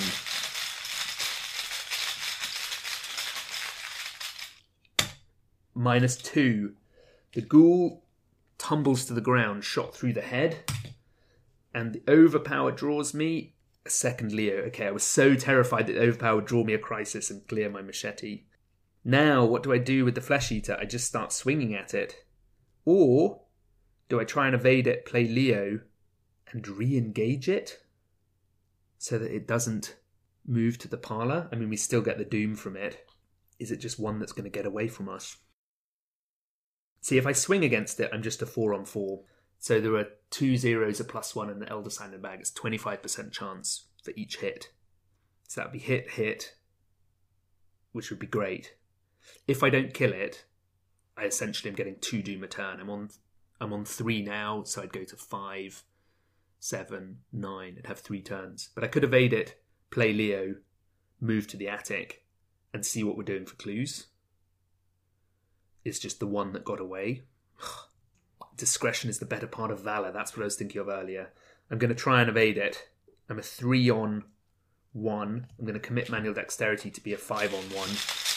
Minus two. The ghoul tumbles to the ground, shot through the head. And the overpower draws me a second Leo. Okay, I was so terrified that the overpower would draw me a crisis and clear my machete. Now, what do I do with the Flesh Eater? I just start swinging at it. Or do I try and evade it, play Leo, and re-engage it so that it doesn't move to the parlour? I mean, we still get the doom from it. Is it just one that's going to get away from us? See, if I swing against it, I'm just a four on four. So there are two zeros, a plus one, and the Elder Sign in the bag. It's twenty-five percent chance for each hit. So that would be hit, hit, which would be great. If I don't kill it, I essentially am getting two doom a turn. I'm on I'm on three now, so I'd go to five, seven, nine, and have three turns. But I could evade it, play Leo, move to the attic, and see what we're doing for clues. It's just the one that got away. Discretion is the better part of valour. That's what I was thinking of earlier. I'm going to try and evade it. I'm a three on one. I'm going to commit manual dexterity to be a five on one.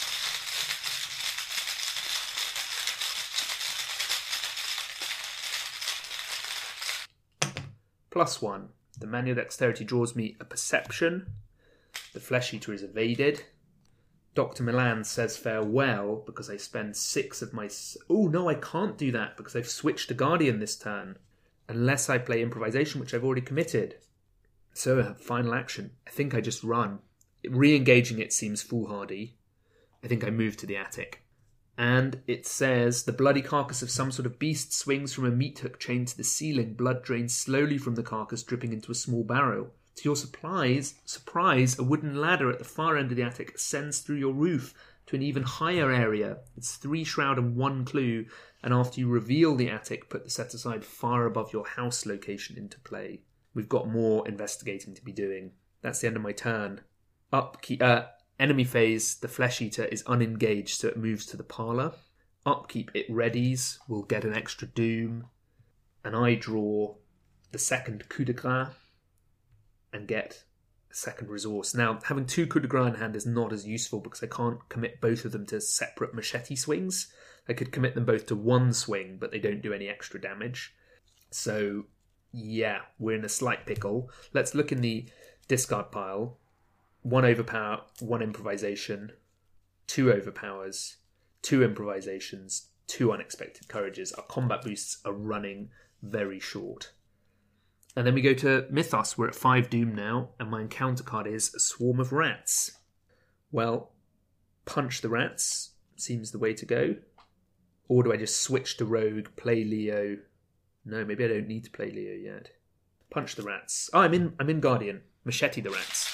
Plus one. The manual dexterity draws me a perception. The Flesh Eater is evaded. Doctor Milan says farewell because I spend six of my... Oh, no, I can't do that because I've switched to Guardian this turn. Unless I play Improvisation, which I've already committed. So, final action. I think I just run. Re-engaging it seems foolhardy. I think I move to the attic. And it says, the bloody carcass of some sort of beast swings from a meat hook chained to the ceiling. Blood drains slowly from the carcass, dripping into a small barrel. To your surprise, surprise, a wooden ladder at the far end of the attic ascends through your roof to an even higher area. It's three shroud and one clue, and after you reveal the attic, put the set aside far above your house location into play. We've got more investigating to be doing. That's the end of my turn. Upkeep, uh, enemy phase, the Flesh Eater is unengaged, so it moves to the parlour. Upkeep, it readies, we'll get an extra doom, and I draw the second coup de grace and get a second resource. Now, having two coup de grace in hand is not as useful because I can't commit both of them to separate machete swings. I could commit them both to one swing, but they don't do any extra damage. So, yeah, we're in a slight pickle. Let's look in the discard pile. One overpower, one improvisation, two overpowers, two improvisations, two unexpected courages. Our combat boosts are running very short. And then we go to Mythos. We're at five doom now, and my encounter card is a swarm of rats. Well, punch the rats seems the way to go. Or do I just switch to rogue, play Leo? No, maybe I don't need to play Leo yet. Punch the rats. Oh, I'm in I'm in Guardian. Machete the rats.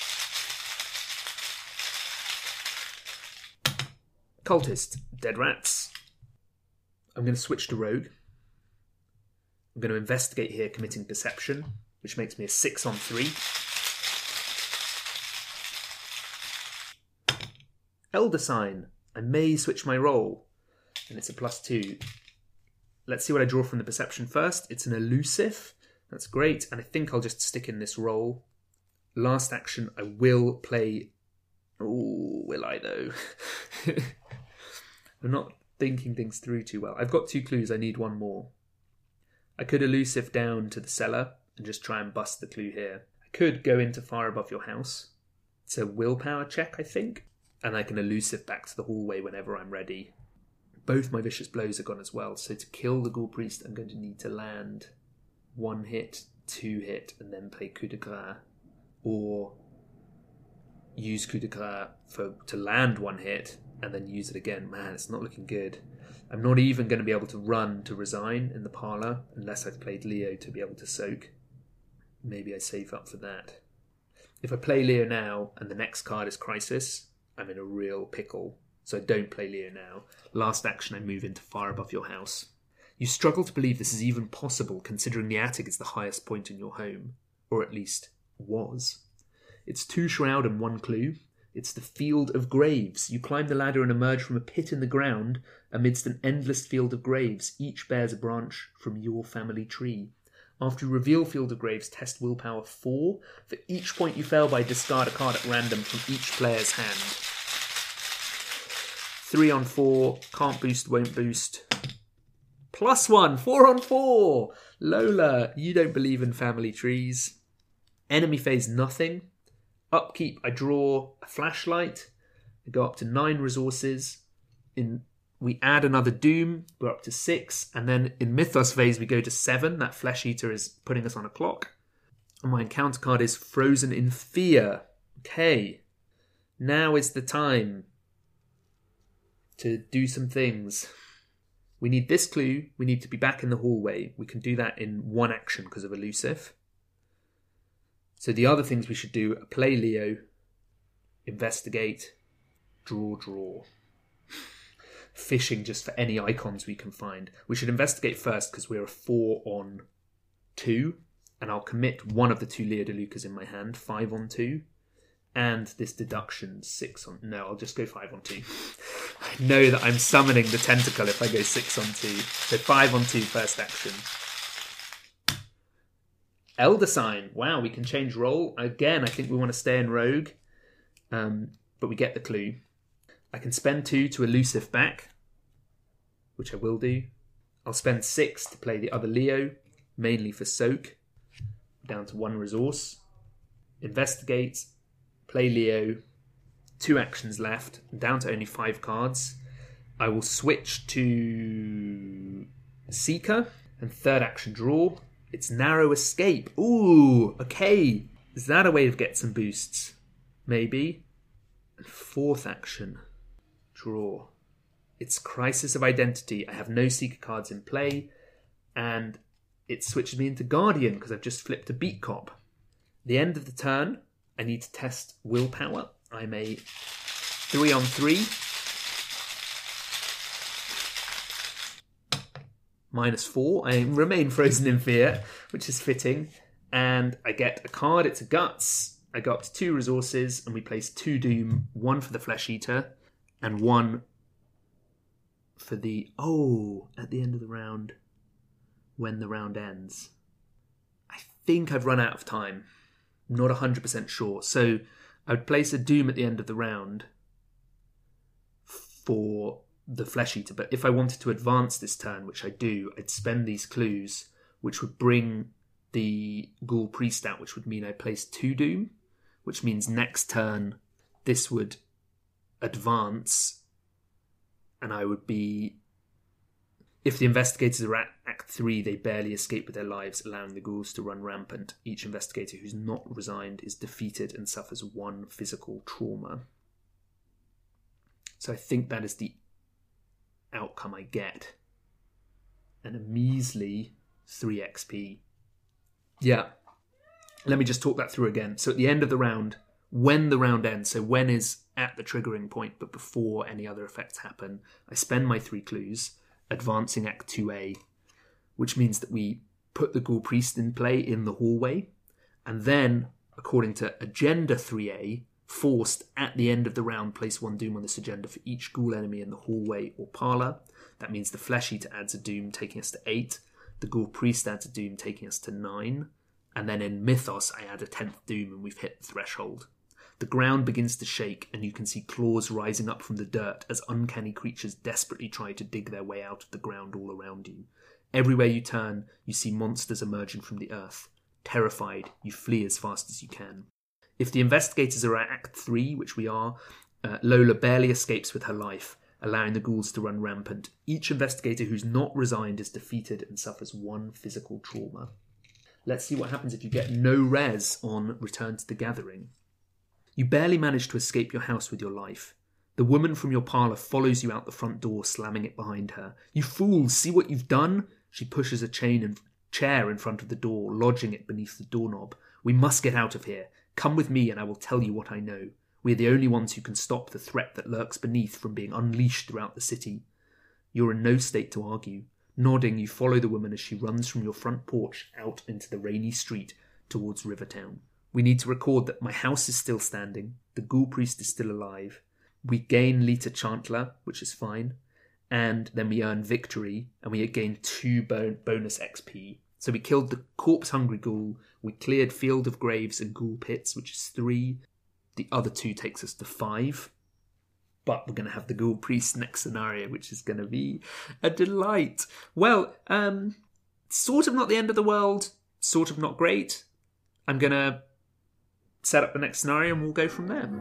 Cultist. Dead rats. I'm going to switch to rogue. I'm going to investigate here, committing perception, which makes me a six on three. Elder Sign. I may switch my roll, and it's a plus two. Let's see what I draw from the perception first. It's an elusive. That's great, and I think I'll just stick in this roll. Last action, I will play... Oh, will I though? I'm not thinking things through too well. I've got two clues, I need one more. I could elusive down to the cellar and just try and bust the clue here. I could go into far above your house. It's a willpower check, I think. And I can elusive back to the hallway whenever I'm ready. Both my vicious blows are gone as well. So to kill the Ghoul Priest, I'm going to need to land one hit, two hit, and then play coup de grace. Or use coup de grace for, to land one hit and then use it again. Man, it's not looking good. I'm not even going to be able to run to resign in the parlour unless I've played Leo to be able to soak. Maybe I save up for that. If I play Leo now and the next card is Crisis, I'm in a real pickle. So I don't play Leo now. Last action, I move into far above your house. You struggle to believe this is even possible considering the attic is the highest point in your home. Or at least was. It's two shroud and one clue. It's the Field of Graves. You climb the ladder and emerge from a pit in the ground amidst an endless field of graves. Each bears a branch from your family tree. After you reveal Field of Graves, test willpower four. For each point you fail by, discard a card at random from each player's hand. Three on four, can't boost, won't boost. Plus one, four on four. Lola, you don't believe in family trees. Enemy phase, nothing. Upkeep, I draw a flashlight. I go up to nine resources. In We add another Doom, we're up to six. And then in Mythos phase, we go to seven. That Flesh Eater is putting us on a clock. And my encounter card is Frozen in Fear. Okay. Now is the time to do some things. We need this clue. We need to be back in the hallway. We can do that in one action because of Elusive. So the other things we should do are play Leo, investigate, draw, draw. Fishing just for any icons we can find. We should investigate first because we're a four on two. And I'll commit one of the two Leo DeLucas in my hand, five on two. And this deduction, six on... No, I'll just go five on two. I know that I'm summoning the tentacle if I go six on two. So five on two, first action. Elder Sign. Wow, we can change role. Again, I think we want to stay in Rogue. Um, but we get the clue. I can spend two to Elusive back, which I will do. I'll spend six to play the other Leo, mainly for Soak. Down to one resource. Investigate. Play Leo, two actions left, down to only five cards. I will switch to Seeker, and third action draw. It's Narrow Escape. Ooh, okay. Is that a way to get some boosts? Maybe. And fourth action, draw. It's Crisis of Identity. I have no Seeker cards in play, and it switches me into Guardian because I've just flipped a Beat Cop. The end of the turn, I need to test willpower. I'm a three on three. Minus four. I remain frozen in fear, which is fitting. And I get a card. It's a Guts. I go up to two resources and we place two Doom. One for the Flesh Eater and one for the... Oh, at the end of the round, when the round ends. I think I've run out of time. Not one hundred percent sure. So I would place a Doom at the end of the round for the Flesh Eater. But if I wanted to advance this turn, which I do, I'd spend these clues, which would bring the Ghoul Priest out, which would mean I place two Doom, which means next turn this would advance and I would be... If the investigators are at Act three, they barely escape with their lives, allowing the ghouls to run rampant. Each investigator who's not resigned is defeated and suffers one physical trauma. So I think that is the outcome I get. And a measly three X P. Yeah. Let me just talk that through again. So at the end of the round, when the round ends, so when is at the triggering point, but before any other effects happen, I spend my three clues... advancing Act two A, which means that we put the Ghoul Priest in play in the hallway, and then, according to Agenda three A, forced at the end of the round, place one Doom on this agenda for each Ghoul enemy in the hallway or parlour. That means the Flesh Eater adds a Doom, taking us to eight. The Ghoul Priest adds a Doom, taking us to nine. And then in Mythos, I add a tenth Doom, and we've hit the threshold. The ground begins to shake, and you can see claws rising up from the dirt as uncanny creatures desperately try to dig their way out of the ground all around you. Everywhere you turn, you see monsters emerging from the earth. Terrified, you flee as fast as you can. If the investigators are at Act three, which we are, uh, Lola barely escapes with her life, allowing the ghouls to run rampant. Each investigator who's not resigned is defeated and suffers one physical trauma. Let's see what happens if you get no res on Return to the Gathering. You barely manage to escape your house with your life. The woman from your parlour follows you out the front door, slamming it behind her. You fools, see what you've done? She pushes a chain and chair in front of the door, lodging it beneath the doorknob. We must get out of here. Come with me and I will tell you what I know. We are the only ones who can stop the threat that lurks beneath from being unleashed throughout the city. You're in no state to argue. Nodding, you follow the woman as she runs from your front porch out into the rainy street towards Rivertown. We need to record that my house is still standing, the Ghoul Priest is still alive, we gain Lita Chantler, which is fine, and then we earn victory, and we gain two bon- bonus X P, So we killed the corpse-hungry ghoul, we cleared Field of Graves and Ghoul Pits, which is three. The other two takes us to five. But we're going to have the Ghoul Priest next scenario, which is going to be a delight. Well, um, sort of not the end of the world, sort of not great. I'm going to set up the next scenario and we'll go from there.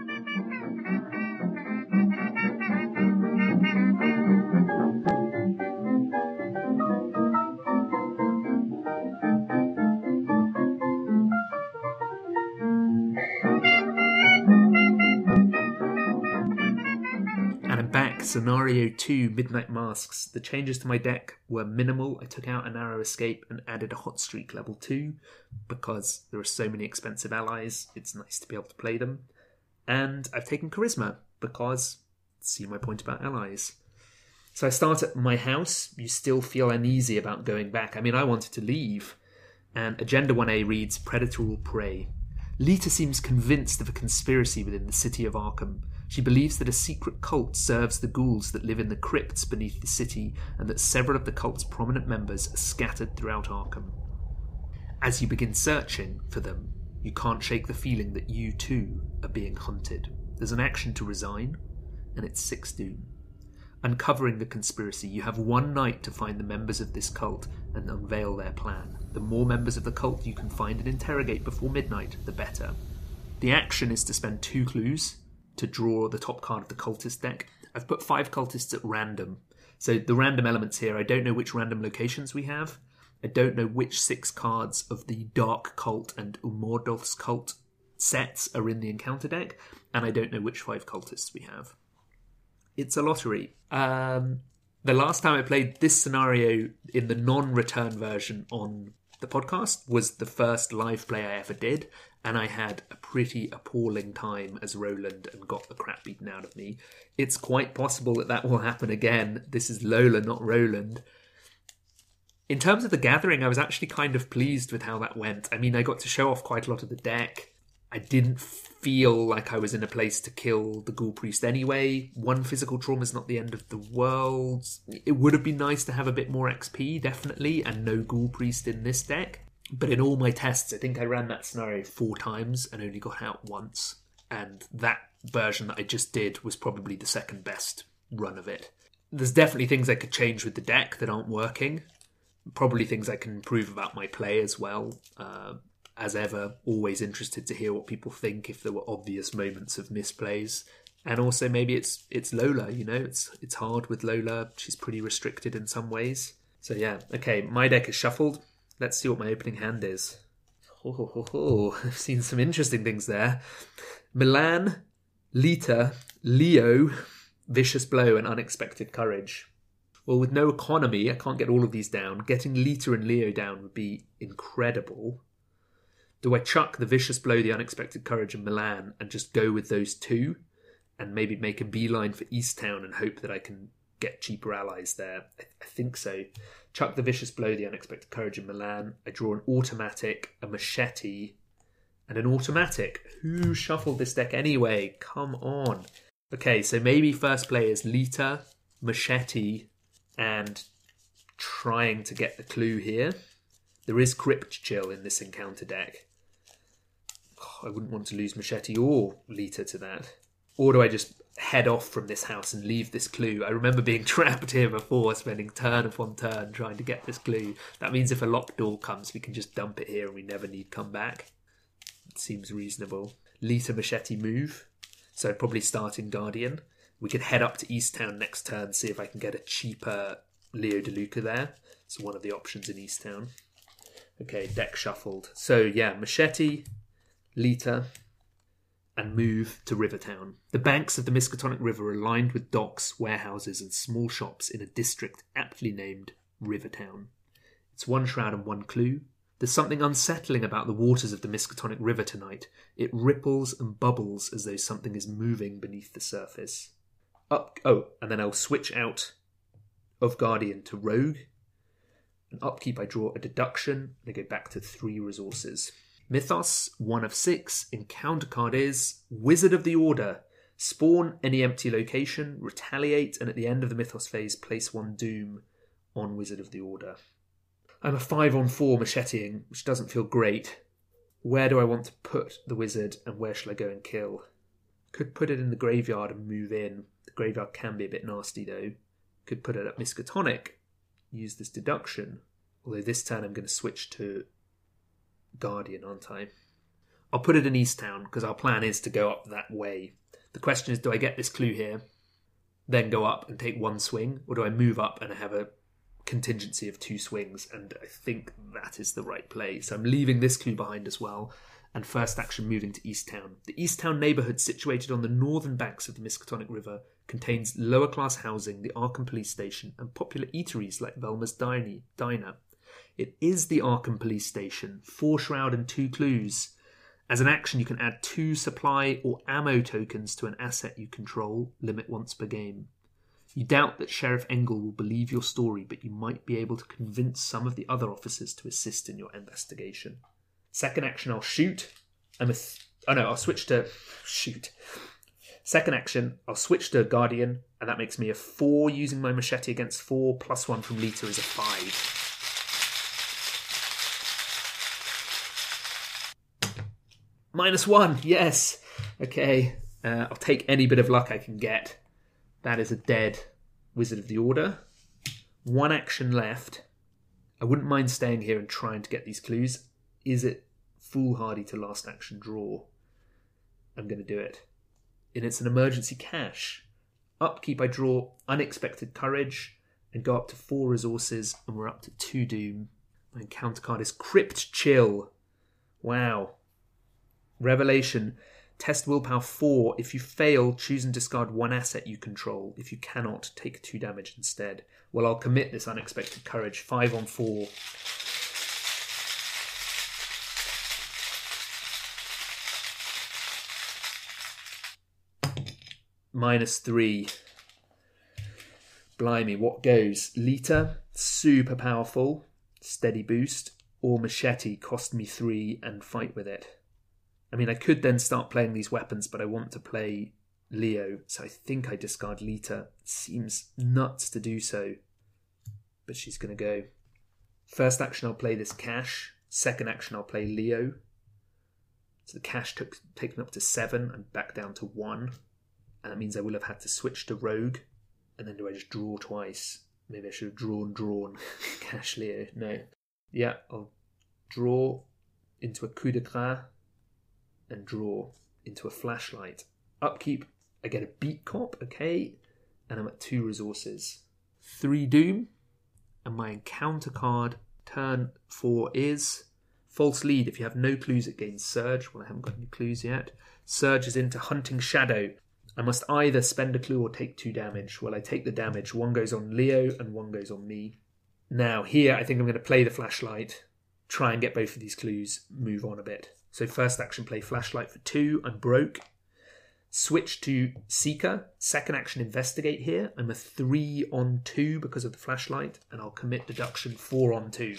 Scenario two, Midnight Masks. The changes to my deck were minimal. I took out a Narrow Escape and added a Hot Streak level two because there are so many expensive allies. It's nice to be able to play them. And I've taken Charisma because, see my point about allies. So I start at my house. You still feel uneasy about going back. I mean, I wanted to leave. And Agenda one A reads Predator or Prey. Lita seems convinced of a conspiracy within the city of Arkham. She believes that a secret cult serves the ghouls that live in the crypts beneath the city, and that several of the cult's prominent members are scattered throughout Arkham. As you begin searching for them, you can't shake the feeling that you too are being hunted. There's an action to resign, and it's six doom. Uncovering the conspiracy, you have one night to find the members of this cult and unveil their plan. The more members of the cult you can find and interrogate before midnight, the better. The action is to spend two clues to draw the top card of the cultist deck. I've put five cultists at random. So the random elements here, I don't know which random locations we have. I don't know which six cards of the Dark Cult and Umordolf's Cult sets are in the encounter deck. And I don't know which five cultists we have. It's a lottery. Um, the last time I played this scenario in the non-return version on the podcast was the first live play I ever did, and I had a pretty appalling time as Roland and got the crap beaten out of me. It's quite possible that that will happen again. This is Lola, not Roland. In terms of the gathering, I was actually kind of pleased with how that went. I mean, I got to show off quite a lot of the deck. I didn't feel like I was in a place to kill the Ghoul Priest anyway. One physical trauma is not the end of the world. It would have been nice to have a bit more X P, definitely, and no Ghoul Priest in this deck. But in all my tests, I think I ran that scenario four times and only got out once. And that version that I just did was probably the second best run of it. There's definitely things I could change with the deck that aren't working. Probably things I can improve about my play as well. Uh, as ever, always interested to hear what people think if there were obvious moments of misplays. And also maybe it's it's Lola, you know, it's it's hard with Lola. She's pretty restricted in some ways. So yeah, okay, my deck is shuffled. Let's see what my opening hand is. Oh, ho, ho, ho. I've seen some interesting things there. Milan, Lita, Leo, Vicious Blow, and Unexpected Courage. Well, with no economy, I can't get all of these down. Getting Lita and Leo down would be incredible. Do I chuck the Vicious Blow, the Unexpected Courage, and Milan and just go with those two and maybe make a beeline for Easttown and hope that I can get cheaper allies there? I, I think so. Chuck the Vicious Blow, the Unexpected Courage, and Milan. I draw an automatic, a machete, and an automatic. Who shuffled this deck anyway? Come on. Okay, so maybe first play is Lita, machete, and trying to get the clue here. There is Crypt Chill in this encounter deck. Oh, I wouldn't want to lose Machete or Lita to that. Or do I just head off from this house and leave this clue? I remember being trapped here before, spending turn upon turn trying to get this clue. That means if a locked door comes, we can just dump it here and we never need come back. It seems reasonable. Lita, Machete, move. So I'd probably start in Guardian. We could head up to Easttown next turn, see if I can get a cheaper Leo DeLuca there. It's one of the options in Easttown. Okay, deck shuffled. So yeah, Machete, Lita, and move to Rivertown. The banks of the Miskatonic River are lined with docks, warehouses, and small shops in a district aptly named Rivertown. It's one shroud and one clue. There's something unsettling about the waters of the Miskatonic River tonight. It ripples and bubbles as though something is moving beneath the surface. Up, oh, and then I'll switch out of Guardian to Rogue. And upkeep, I draw a deduction, and I go back to three resources. Mythos, one of six. Encounter card is Wizard of the Order. Spawn any empty location, retaliate, and at the end of the Mythos phase, place one Doom on Wizard of the Order. I'm a five on four macheteing, which doesn't feel great. Where do I want to put the wizard, and where shall I go and kill? Could put it in the graveyard and move in. The graveyard can be a bit nasty though. Could put it at Miskatonic. Use this deduction. Although this turn I'm going to switch to Guardian, aren't I? I'll put it in East Town because our plan is to go up that way. The question is, do I get this clue here, then go up and take one swing, or do I move up and have a contingency of two swings? And I think that is the right play. So I'm leaving this clue behind as well, and first action moving to East Town. The East Town neighbourhood, situated on the northern banks of the Miskatonic River, contains lower class housing, the Arkham Police Station, and popular eateries like Velma's Diner. It is the Arkham Police Station. Four shroud and two clues. As an action, you can add two supply or ammo tokens to an asset you control, limit once per game. You doubt that Sheriff Engel will believe your story, but you might be able to convince some of the other officers to assist in your investigation. Second action, I'll shoot. I'm a th- oh no, I'll switch to shoot. Second action, I'll switch to Guardian, and that makes me a four using my machete against four, plus one from Lita is a five. Minus one, yes. Okay, uh, I'll take any bit of luck I can get. That is a dead Wizard of the Order. One action left. I wouldn't mind staying here and trying to get these clues. Is it foolhardy to last action draw? I'm going to do it. And it's an emergency cash. Upkeep, I draw Unexpected Courage and go up to four resources, and we're up to two doom. My encounter card is Crypt Chill. Wow. Revelation, test willpower four. If you fail, choose and discard one asset you control. If you cannot, take two damage instead. Well, I'll commit this Unexpected Courage. Five on four. Minus three. Blimey, what goes? Lita, super powerful, steady boost, or Machete, cost me three and fight with it. I mean, I could then start playing these weapons, but I want to play Leo, so I think I discard Lita. It seems nuts to do so, but she's going to go. First action, I'll play this cash. Second action, I'll play Leo. So the cash took taken up to seven and back down to one. And that means I will have had to switch to Rogue. And then do I just draw twice? Maybe I should have drawn, drawn. Cash Leo. No. Yeah, I'll draw into a coup de grace and draw into a flashlight. Upkeep, I get a beat cop, okay. And I'm at two resources. Three doom. And my encounter card, turn four is False Lead. If you have no clues, it gains Surge. Well, I haven't got any clues yet. Surge is into Hunting Shadow. I must either spend a clue or take two damage. Well, I take the damage. One goes on Leo and one goes on me. Now, here, I think I'm going to play the flashlight, try and get both of these clues, move on a bit. So first action, play flashlight for two. I'm broke. Switch to Seeker. Second action, investigate here. I'm a three on two because of the flashlight, and I'll commit deduction four on two.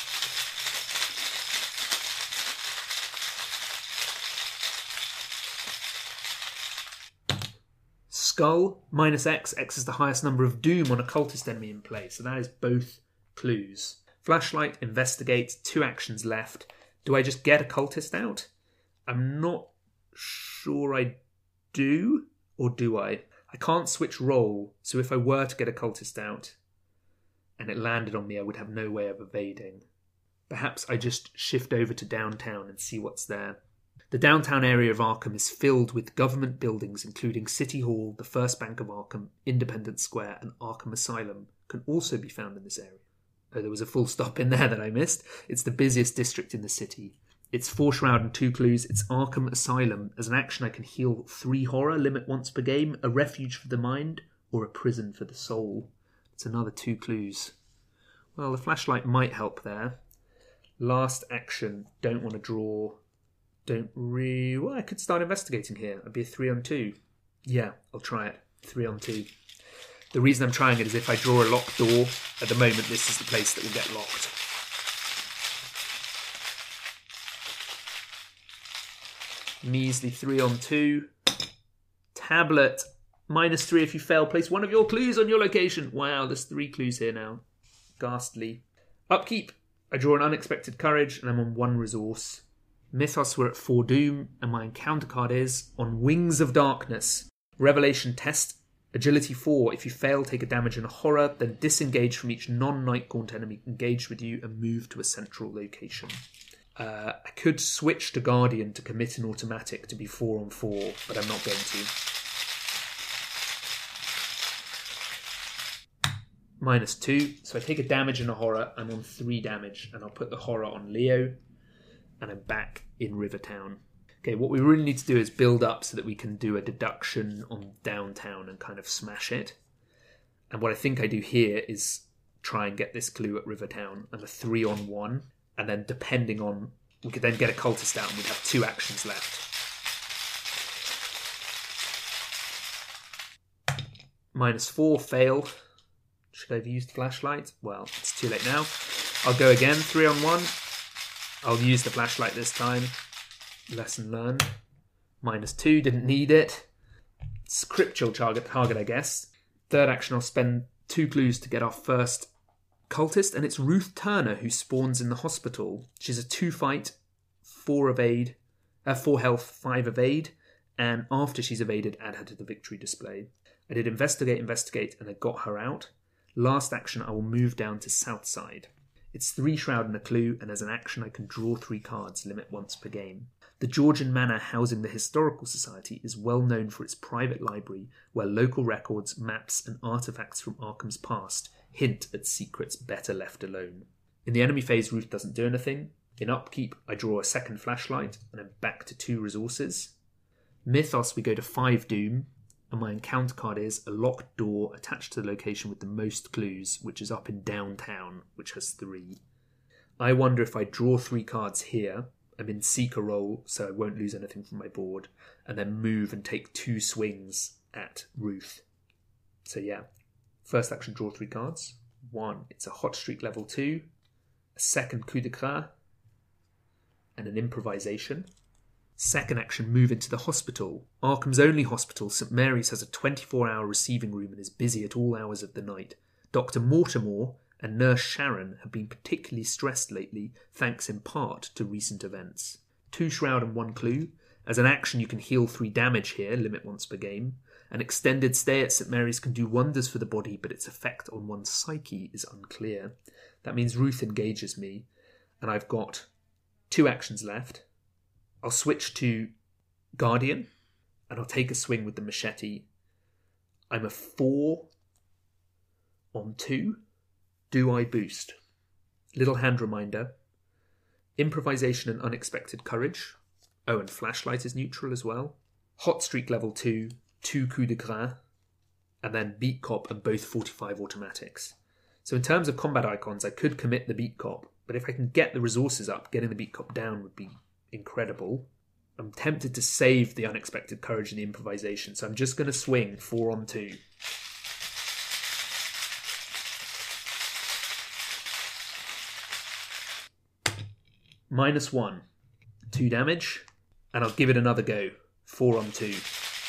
Skull, minus X. X is the highest number of doom on a cultist enemy in play. So that is both clues. Flashlight, investigate, two actions left. Do I just get a cultist out? I'm not sure I do, or do I? I can't switch role, so if I were to get a cultist out and it landed on me, I would have no way of evading. Perhaps I just shift over to downtown and see what's there. The downtown area of Arkham is filled with government buildings, including City Hall, the First Bank of Arkham, Independence Square, and Arkham Asylum can also be found in this area. Oh, there was a full stop in there that I missed. It's the busiest district in the city. It's four shroud and two clues. It's Arkham Asylum. As an action, I can heal three horror, limit once per game, a refuge for the mind, or a prison for the soul. It's another two clues. Well, the flashlight might help there. Last action, don't want to draw. Don't really... Well, I could start investigating here. I'd be a three on two. Yeah, I'll try it. Three on two. The reason I'm trying it is if I draw a locked door, at the moment this is the place that will get locked. Measly three on two. Tablet. Minus three if you fail. Place one of your clues on your location. Wow, there's three clues here now. Ghastly. Upkeep. I draw an Unexpected Courage and I'm on one resource. Mythos, we're at four Doom, and my encounter card is on Wings of Darkness. Revelation test, Agility four. If you fail, take a damage and a horror, then disengage from each non-Nightgaunt enemy engaged with you and move to a central location. Uh, I could switch to Guardian to commit an automatic to be four on four, but I'm not going to. Minus two, so I take a damage and a horror. I'm on three damage, and I'll put the horror on Leo, and I'm back in Rivertown. Okay, what we really need to do is build up so that we can do a deduction on Downtown and kind of smash it. And what I think I do here is try and get this clue at Rivertown. I'm a three on one, and then depending on, we could then get a cultist out and we'd have two actions left. Minus four, fail. Should I have used flashlight? Well, it's too late now. I'll go again, three on one. I'll use the flashlight this time. Lesson learned. Minus two, didn't need it. Scriptural target, target, I guess. Third action, I'll spend two clues to get our first cultist, and it's Ruth Turner who spawns in the hospital. She's a two fight, four evade, uh, four health, five evade, and after she's evaded, add her to the victory display. I did investigate, investigate, and I got her out. Last action, I will move down to Southside. It's three shroud and a clue, and as an action I can draw three cards, limit once per game. The Georgian Manor housing the Historical Society is well known for its private library, where local records, maps, and artefacts from Arkham's past hint at secrets better left alone. In the enemy phase, Ruth doesn't do anything. In upkeep, I draw a second flashlight, and I'm back to two resources. Mythos, we go to five Doom, and my encounter card is a locked door attached to the location with the most clues, which is up in Downtown, which has three. I wonder if I draw three cards here, I'm in Seeker role, so I won't lose anything from my board, and then move and take two swings at Ruth. So yeah, first action, draw three cards. One, it's a hot streak level two, a second coup de grace, and an improvisation. Second action, move into the hospital. Arkham's only hospital, St Mary's, has a twenty-four hour receiving room and is busy at all hours of the night. Doctor Mortimer and Nurse Sharon have been particularly stressed lately, thanks in part to recent events. Two shroud and one clue. As an action, you can heal three damage here, limit once per game. An extended stay at St Mary's can do wonders for the body, but its effect on one's psyche is unclear. That means Ruth engages me, and I've got two actions left. I'll switch to Guardian, and I'll take a swing with the machete. I'm a four on two. Do I boost? Little hand reminder. Improvisation and Unexpected Courage. Oh, and Flashlight is neutral as well. Hot Streak level two, two coup de grace, and then Beat Cop and both forty-five automatics. So in terms of combat icons, I could commit the Beat Cop, but if I can get the resources up, getting the Beat Cop down would be incredible. I'm tempted to save the Unexpected Courage and the improvisation, so I'm just going to swing four on two. Minus one. Two damage, and I'll give it another go. Four on two.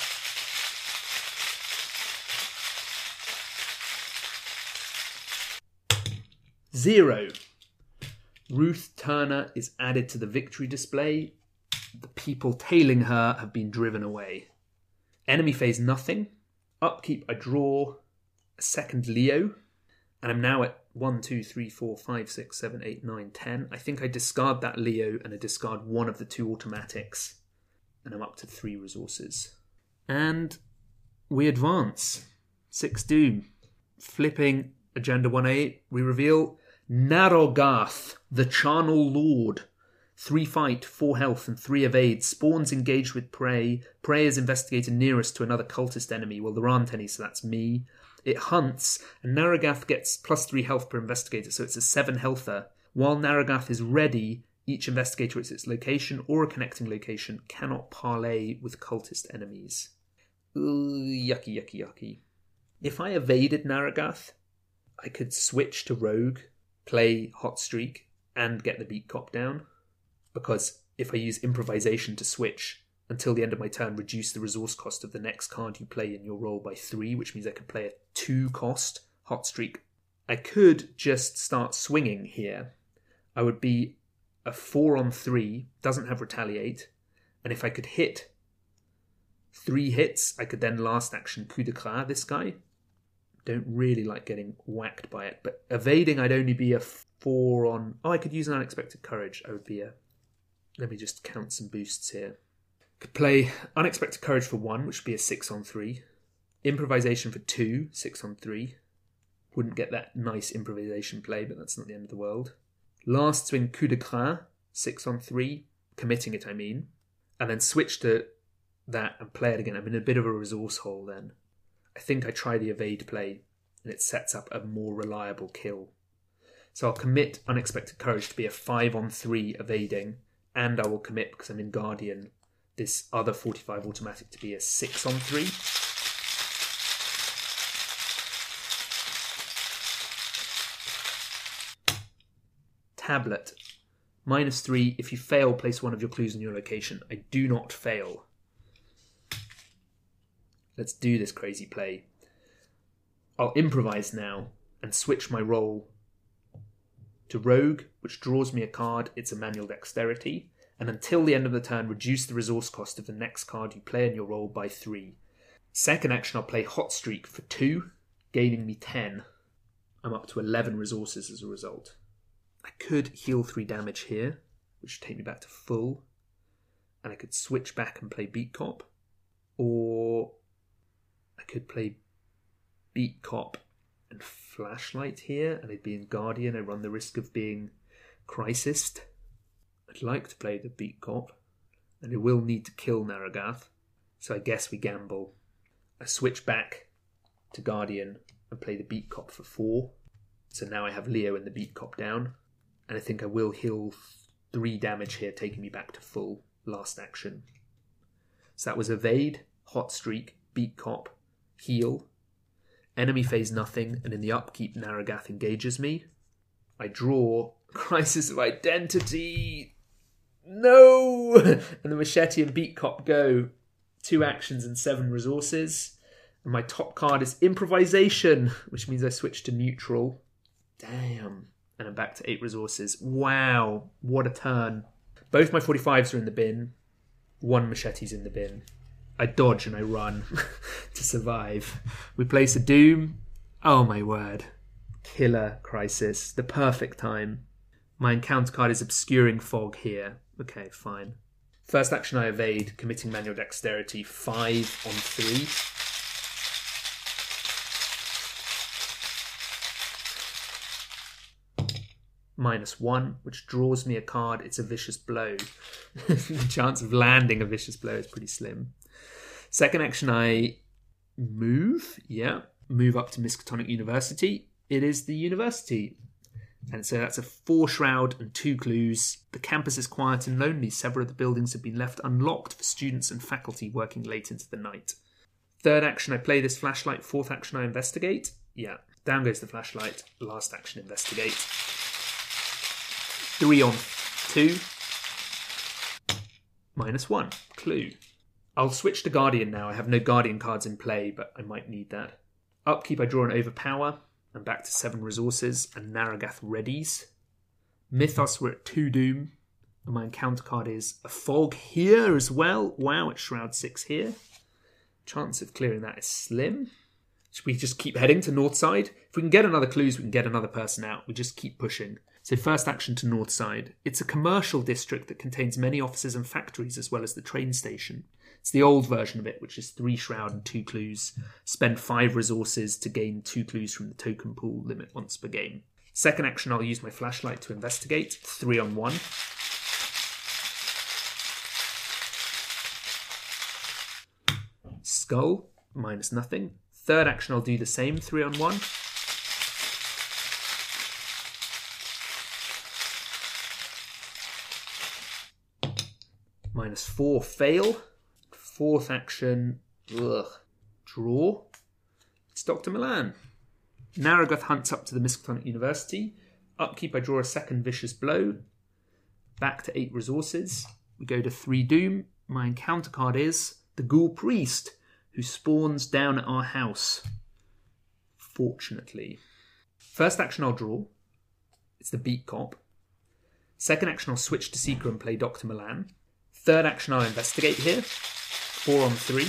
Zero. Ruth Turner is added to the victory display. The people tailing her have been driven away. Enemy phase nothing. Upkeep, I draw a second Leo. And I'm now at one, two, three, four, five, six, seven, eight, nine, ten. I think I discard that Leo and I discard one of the two automatics. And I'm up to three resources. And we advance. Six Doom. Flipping Agenda one oh eight, we reveal Narogath, the Charnel Lord. Three fight, four health, and three evade. Spawns engaged with prey. Prey is investigated nearest to another cultist enemy. Well, there aren't any, so that's me. It hunts, and Narogath gets plus three health per investigator, so it's a seven healther. While Narogath is ready, each investigator at its location or a connecting location cannot parley with cultist enemies. Ooh, yucky, yucky, yucky. If I evaded Narogath, I could switch to Rogue, play Hot Streak, and get the Beat Cop down. Because if I use improvisation to switch, until the end of my turn, reduce the resource cost of the next card you play in your roll by three, which means I could play a two cost Hot Streak. I could just start swinging here. I would be a four on three, doesn't have retaliate, and if I could hit three hits, I could then last action coup de grace this guy. Don't really like getting whacked by it, but evading I'd only be a four on... Oh, I could use an unexpected courage. I would be a... Let me just count some boosts here. Could play unexpected courage for one, which would be a six on three. Improvisation for two, six on three. Wouldn't get that nice improvisation play, but that's not the end of the world. Last swing coup de grace, six on three. Committing it, I mean. And then switch to that and play it again. I'm in a bit of a resource hole then. I think I try the evade play and it sets up a more reliable kill. So I'll commit unexpected courage to be a five on three evading, and I will commit, because I'm in Guardian, this other forty-five automatic to be a six on three. Tablet. Minus three. If you fail, place one of your clues in your location. I do not fail. Let's do this crazy play. I'll improvise now and switch my role to Rogue, which draws me a card. It's a manual dexterity. And until the end of the turn, reduce the resource cost of the next card you play in your role by three. Second action, I'll play Hot Streak for two, gaining me ten. I'm up to eleven resources as a result. I could heal three damage here, which would take me back to full. And I could switch back and play Beat Cop. Or I could play Beat Cop and Flashlight here, and I'd be in Guardian. I run the risk of being Crisised. I'd like to play the Beat Cop, and I will need to kill Naragath, so I guess we gamble. I switch back to Guardian and play the Beat Cop for four. So now I have Leo and the Beat Cop down, and I think I will heal three damage here, taking me back to full last action. So that was Evade, Hot Streak, Beat Cop, Heal. Enemy phase nothing, and in the upkeep Naragath engages me. I draw Crisis of Identity. No! And the Machete and Beat Cop go. Two actions and seven resources. And my top card is Improvisation, which means I switch to neutral. Damn. And I'm back to eight resources. Wow. What a turn. Both my forty-fives are in the bin. One Machete's in the bin. I dodge and I run to survive. We place a Doom. Oh my word. Killer Crisis. The perfect time. My encounter card is Obscuring Fog here. Okay, fine. First action I evade, committing manual dexterity, five on three. Minus one, which draws me a card. It's a Vicious Blow. The chance of landing a Vicious Blow is pretty slim. Second action I move. Yeah, move up to Miskatonic University. It is the university. And so that's a four shroud and two clues. The campus is quiet and lonely. Several of the buildings have been left unlocked for students and faculty working late into the night. Third action, I play this flashlight. Fourth action, I investigate. Yeah, down goes the flashlight. Last action, investigate. Three on two. Minus one. Clue. I'll switch to Guardian now. I have no Guardian cards in play, but I might need that. Upkeep, I draw an Overpower. I'm back to seven resources, and Naragath readies. Mythos, we're at two Doom. And my encounter card is a Fog here as well. Wow, it's Shroud six here. Chance of clearing that is slim. Should we just keep heading to North Side? If we can get another clues, we can get another person out. We just keep pushing. So first action to North Side. It's a commercial district that contains many offices and factories, as well as the train station. It's the old version of it, which is three shroud and two clues. Spend five resources to gain two clues from the token pool limit once per game. Second action, I'll use my flashlight to investigate. Three on one. Skull, minus nothing. Third action, I'll do the same. Three on one. Minus four, fail. Fourth action, ugh, draw. It's Doctor Milan. Naragath hunts up to the Miskatonic University. Upkeep, I draw a second Vicious Blow. Back to eight resources. We go to three Doom. My encounter card is the Ghoul Priest, who spawns down at our house. Fortunately. First action I'll draw. It's the Beat Cop. Second action, I'll switch to Seeker and play Doctor Milan. Third action, I'll investigate here. Four on three.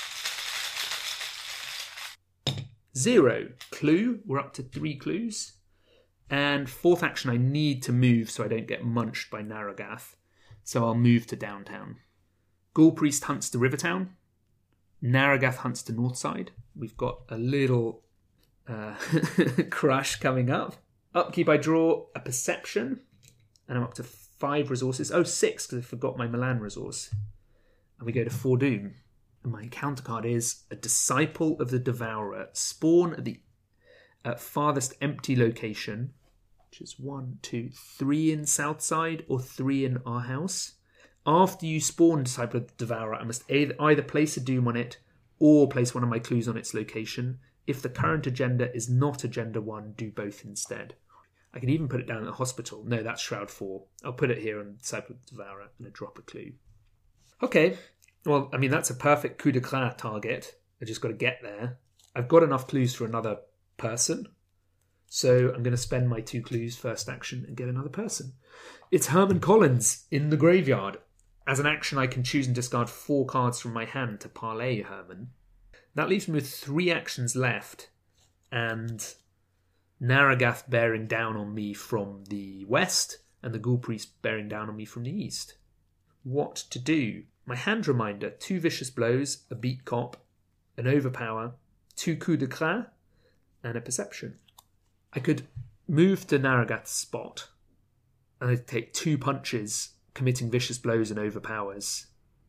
Zero. Clue. We're up to three clues. And fourth action, I need to move so I don't get munched by Narragath. So I'll move to downtown. Ghoul Priest hunts to Rivertown. Narragath hunts to Northside. We've got a little uh, crash coming up. Upkeep, I draw a Perception. And I'm up to five resources. Oh, six, because I forgot my Milan resource. And we go to four Doom. And my encounter card is a Disciple of the Devourer. Spawn at the uh, farthest empty location, which is one, two, three in Southside or three in our house. After you spawn Disciple of the Devourer, I must either place a Doom on it or place one of my clues on its location. If the current agenda is not Agenda one, do both instead. I can even put it down at the hospital. No, that's Shroud four. I'll put it here on Disciple of the Devourer and I drop a clue. Okay, well, I mean, that's a perfect coup de grace target. I just got to get there. I've got enough clues for another person. So I'm going to spend my two clues first action and get another person. It's Herman Collins in the graveyard. As an action, I can choose and discard four cards from my hand to parlay Herman. That leaves me with three actions left. And Narragath bearing down on me from the west and the Ghoul Priest bearing down on me from the east. What to do? My hand reminder, two Vicious Blows, a Beat Cop, an Overpower, two Coup de Grace, and a Perception. I could move to Narragath's spot and I'd take two punches, committing Vicious Blows and Overpowers.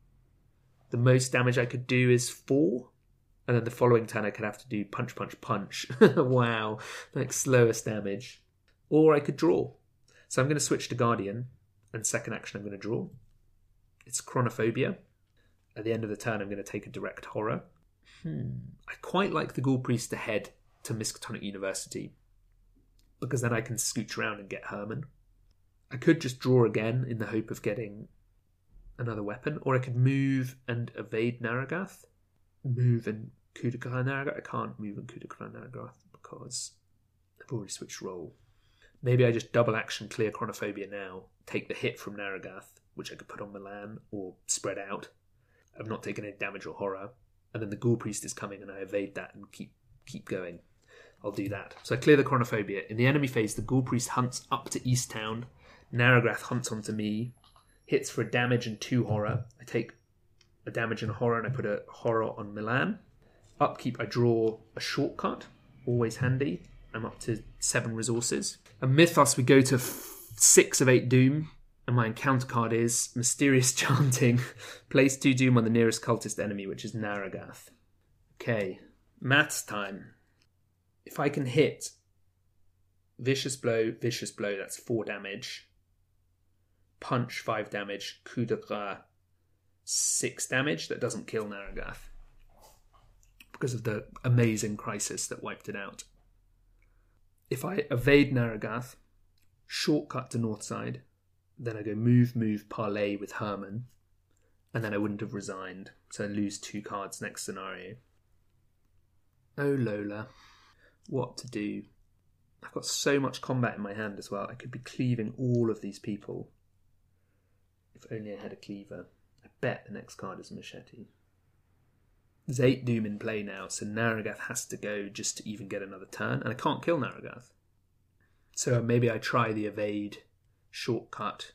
The most damage I could do is four, and then the following turn I could have to do Punch, Punch, Punch. Wow, like slowest damage. Or I could draw. So I'm going to switch to Guardian, and second action I'm going to draw. It's Chronophobia. At the end of the turn I'm going to take a Direct Horror. Hmm. I quite like the Ghoul Priest to head to Miskatonic University, because then I can scooch around and get Herman. I could just draw again in the hope of getting another weapon, or I could move and evade Narragath. Move and coup de grace Narragath. I can't move and coup de grace Narragath because I've already switched role. Maybe I just double action clear Chronophobia now, take the hit from Narragath, which I could put on Milan or spread out. I've not taken any damage or horror, and then the Ghoul Priest is coming and I evade that and keep keep going. I'll do that. So I clear the Chronophobia. In the enemy phase, the Ghoul Priest hunts up to East Town. Narragath hunts onto me, hits for a damage and two horror. I take a damage and a horror and I put a horror on Milan. Upkeep, I draw a shortcut, always handy. I'm up to seven resources. And Mythos, we go to f- six of eight Doom, and my encounter card is Mysterious Chanting. Place two Doom on the nearest cultist enemy, which is Narragath. Okay, maths time. If I can hit Vicious Blow, Vicious Blow, that's four damage. Punch, five damage. Coup de grace, six damage. That doesn't kill Narragath because of the amazing crisis that wiped it out. If I evade Narragath, shortcut to Northside, then I go move, move, parlay with Herman, and then I wouldn't have resigned, so I lose two cards next scenario. Oh, Lola. What to do? I've got so much combat in my hand as well. I could be cleaving all of these people. If only I had a cleaver. I bet the next card is a machete. There's eight Doom in play now, so Narragath has to go just to even get another turn, and I can't kill Narragath. So maybe I try the evade, shortcut,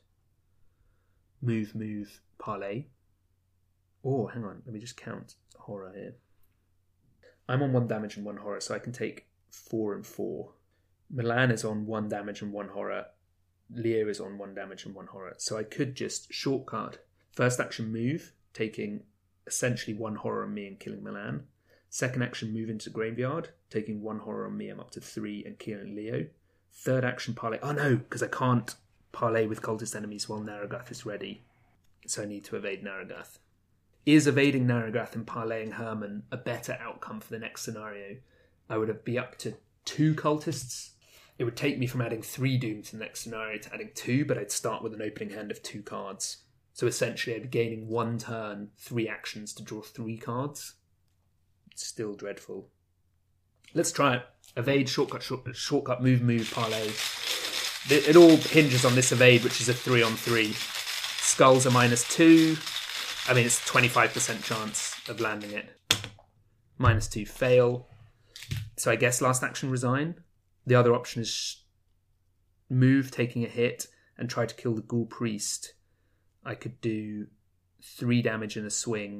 move, move, parlay. Oh, hang on, let me just count horror here. I'm on one damage and one horror, so I can take four and four. Milan is on one damage and one horror. Leo is on one damage and one horror. So I could just shortcut. First action move, taking essentially one horror on me and killing Milan. Second action move into graveyard, taking one horror on me, I'm up to three, and killing Leo. Third action parlay. Oh no, because I can't parlay with cultist enemies while Narragath is ready. So I need to evade Narragath. Is evading Narragath and parlaying Herman a better outcome for the next scenario? I would be up to two cultists. It would take me from adding three Doom to the next scenario to adding two, but I'd start with an opening hand of two cards. So essentially I'd be gaining one turn, three actions to draw three cards. It's still dreadful. Let's try it. Evade, shortcut, short, shortcut, move, move, parlay. It, it all hinges on this evade, which is a three on three. Skulls are minus two. I mean, it's a twenty-five percent chance of landing it. Minus two, fail. So I guess last action, resign. The other option is move, taking a hit, and try to kill the Ghoul Priest. I could do three damage in a swing.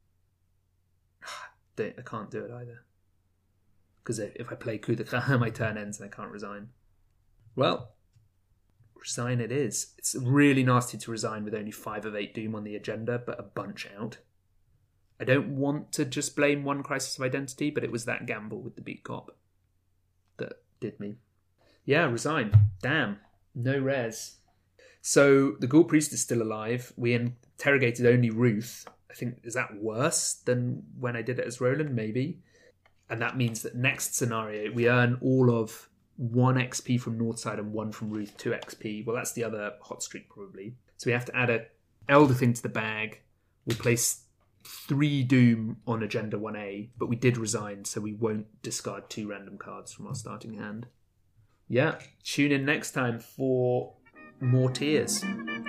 I can't do it either. Because if I play Coup de Grace, my turn ends and I can't resign. Well, resign it is. It's really nasty to resign with only five of eight Doom on the agenda, but a bunch out. I don't want to just blame one Crisis of Identity, but it was that gamble with the Beat Cop that did me. Yeah, resign. Damn. No res. So the Ghoul Priest is still alive. We interrogated only Ruth. I think, is that worse than when I did it as Roland? Maybe. And that means that next scenario, we earn all of one X P from Northside and one from Ruth, two X P. Well, that's the other hot streak, probably. So we have to add a Elder thing to the bag. We'll place three Doom on Agenda one A, but we did resign, so we won't discard two random cards from our starting hand. Yeah, tune in next time for more tears.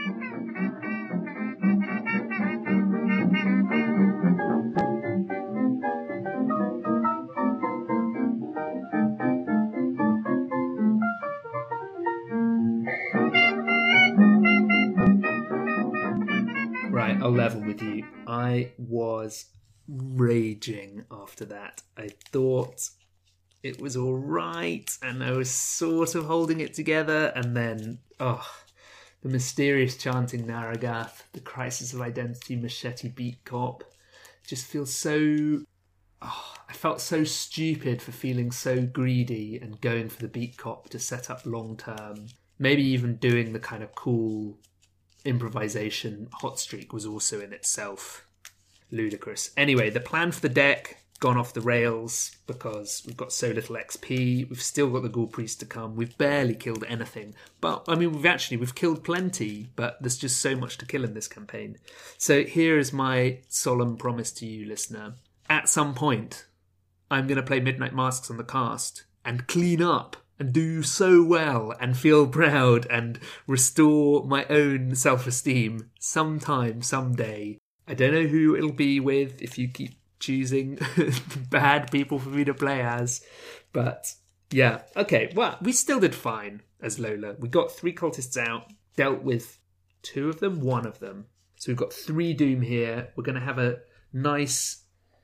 Right, I'll level with you. I was raging after that. I thought it was all right, and I was sort of holding it together, and then, oh, the mysterious chanting Naragath, the Crisis of Identity Machete Beat Cop, just feels so... Oh, I felt so stupid for feeling so greedy and going for the Beat Cop to set up long term. Maybe even doing the kind of cool improvisation hot streak was also in itself ludicrous. Anyway, the plan for the deck gone off the rails because we've got so little X P. We've still got the Ghoul Priest to come. We've barely killed anything. But, I mean, we've actually, we've killed plenty, but there's just so much to kill in this campaign. So here is my solemn promise to you, listener. At some point, I'm going to play Midnight Masks on the cast and clean up and do so well and feel proud and restore my own self-esteem sometime, someday. I don't know who it'll be with if you keep choosing bad people for me to play as. But yeah, okay, well, we still did fine as Lola. We got three cultists out, dealt with two of them, one of them. So we've got three Doom here. We're going to have a nice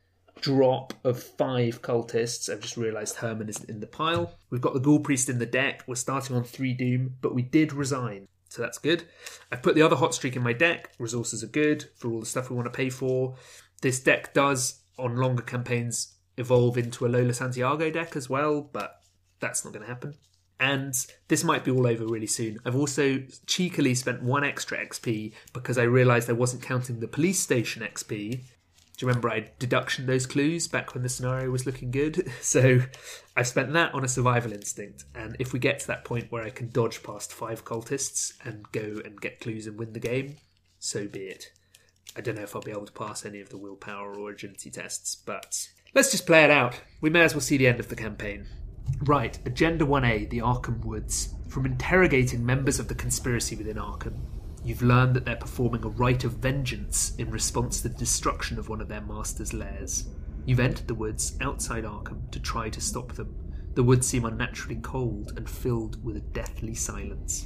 drop of five cultists. I've just realised Herman isn't in the pile. We've got the Ghoul Priest in the deck. We're starting on three Doom, but we did resign. So that's good. I've put the other hot streak in my deck. Resources are good for all the stuff we want to pay for. This deck does, on longer campaigns, evolve into a Lola Santiago deck as well, but that's not going to happen. And this might be all over really soon. I've also cheekily spent one extra X P because I realised I wasn't counting the police station X P. Do you remember I deductioned those clues back when the scenario was looking good? So I've spent that on a survival instinct. And if we get to that point where I can dodge past five cultists and go and get clues and win the game, so be it. I don't know if I'll be able to pass any of the willpower or agility tests, but let's just play it out. We may as well see the end of the campaign. Right, Agenda one A, the Arkham Woods. From interrogating members of the conspiracy within Arkham, you've learned that they're performing a rite of vengeance in response to the destruction of one of their master's lairs. You've entered the woods outside Arkham to try to stop them. The woods seem unnaturally cold and filled with a deathly silence.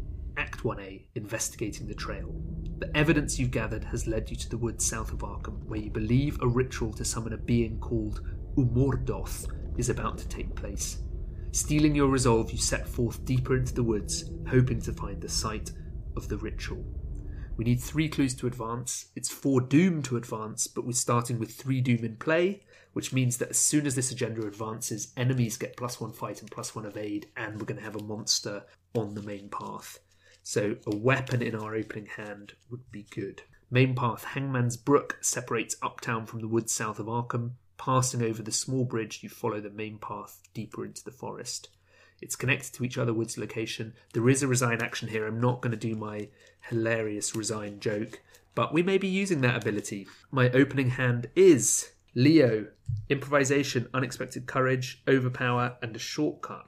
Act one A, investigating the trail. The evidence you've gathered has led you to the woods south of Arkham, where you believe a ritual to summon a being called Umordoth is about to take place. Steeling your resolve, you set forth deeper into the woods, hoping to find the site of the ritual. We need three clues to advance. It's four Doom to advance, but we're starting with three Doom in play, which means that as soon as this agenda advances, enemies get plus one fight and plus one evade, and we're going to have a monster on the main path. So a weapon in our opening hand would be good. Main path, Hangman's Brook, separates Uptown from the woods south of Arkham. Passing over the small bridge, you follow the main path deeper into the forest. It's connected to each other woods location. There is a resign action here. I'm not going to do my hilarious resign joke, but we may be using that ability. My opening hand is Leo. Improvisation, unexpected courage, overpower, and a shortcut.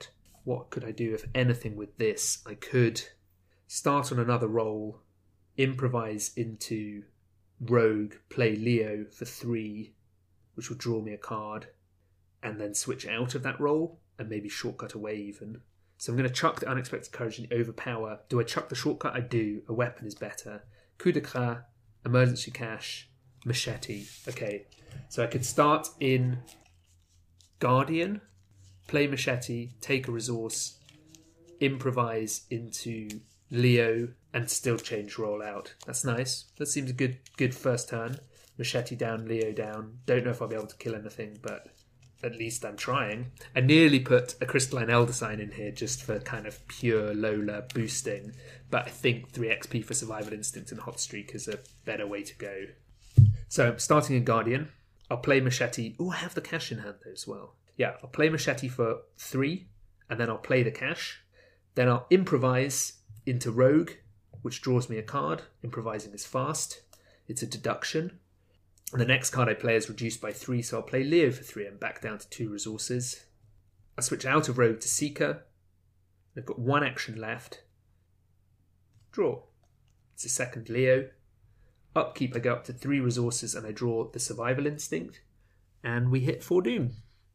what could I do, if anything, with this? I could start on another roll, improvise into Rogue, play Leo for three, which will draw me a card, and then switch out of that roll and maybe shortcut away even. So I'm going to chuck the Unexpected Courage and the Overpower. Do I chuck the shortcut? I do. A weapon is better. Coup de grace, Emergency Cash, Machete. Okay, so I could start in Guardian, play Machete, take a resource, improvise into Leo, and still change roll out. That's nice. That seems a good good first turn. Machete down, Leo down. Don't know if I'll be able to kill anything, but at least I'm trying. I nearly put a Crystalline Elder Sign in here just for kind of pure Lola boosting, but I think three X P for Survival Instinct and Hot Streak is a better way to go. So I'm starting in Guardian. I'll play Machete. Oh, I have the cash in hand though as well. Yeah, I'll play Machete for three, and then I'll play the cash. Then I'll improvise into Rogue, which draws me a card. Improvising is fast. It's a deduction. And the next card I play is reduced by three, so I'll play Leo for three and back down to two resources. I switch out of Rogue to Seeker. I've got one action left. Draw. It's a second Leo. Upkeep, I go up to three resources and I draw the Survival Instinct. And we hit four Doom.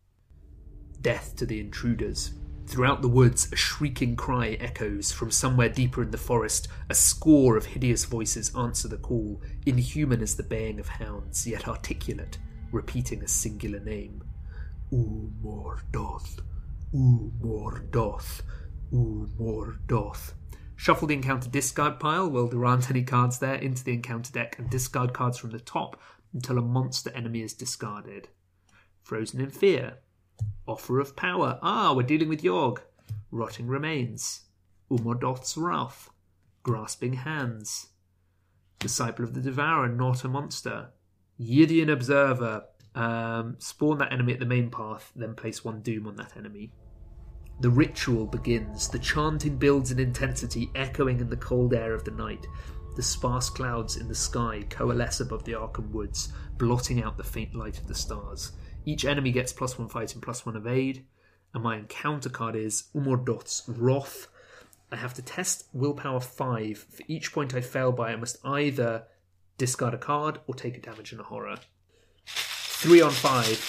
Death to the intruders. Throughout the woods, a shrieking cry echoes. From somewhere deeper in the forest, a score of hideous voices answer the call, inhuman as the baying of hounds, yet articulate, repeating a singular name. Umordoth, Umordoth, Umordoth. Shuffle the encounter discard pile. Well, there aren't any cards there. Into the encounter deck and discard cards from the top until a monster enemy is discarded. Frozen in Fear. Offer of Power. Ah, we're dealing with Yogg. Rotting Remains. Umordoth's Wrath. Grasping Hands. Disciple of the Devourer, not a monster. Yidian Observer. Um, spawn that enemy at the main path, then place one Doom on that enemy. The ritual begins. The chanting builds in intensity, echoing in the cold air of the night. The sparse clouds in the sky coalesce above the Arkham Woods, blotting out the faint light of the stars. Each enemy gets plus one fight and plus one evade, and my encounter card is Umordoth's Wrath. I have to test willpower five. For each point I fail by, I must either discard a card or take a damage in a horror. Three on five.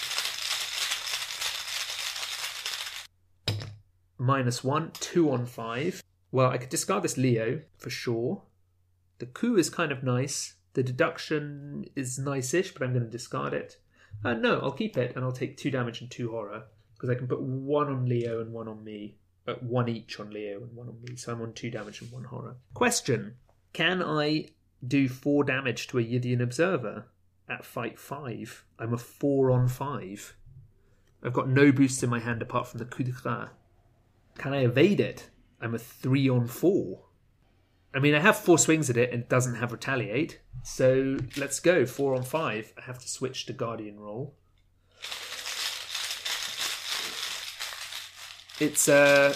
Minus one. Two on five. Well, I could discard this Leo, for sure. The coup is kind of nice. The deduction is nice-ish, but I'm going to discard it. Uh, no, I'll keep it, and I'll take two damage and two horror, because I can put one on Leo and one on me. Uh, one each on Leo and one on me, so I'm on two damage and one horror. Question. Can I do four damage to a Yidian Observer at fight five? I'm a four on five. I've got no boosts in my hand apart from the coup de grace. Can I evade it? I'm a three on four. I mean, I have four swings at it and it doesn't have retaliate. So let's go. Four on five. I have to switch to Guardian roll. It's a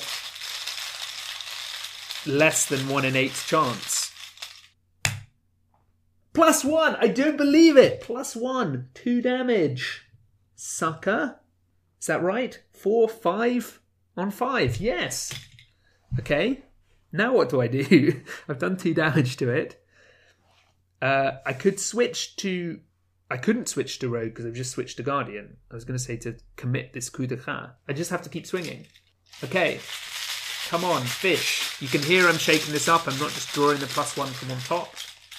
less than one in eight chance. Plus one. I don't believe it. Plus one. Two damage. Sucker. Is that right? Four, five on five. Yes. Okay. Now what do I do? I've done two damage to it. Uh, I could switch to... I couldn't switch to Rogue because I've just switched to Guardian. I was going to say to commit this coup de grace. I just have to keep swinging. Okay. Come on, fish. You can hear I'm shaking this up. I'm not just drawing the plus one from on top.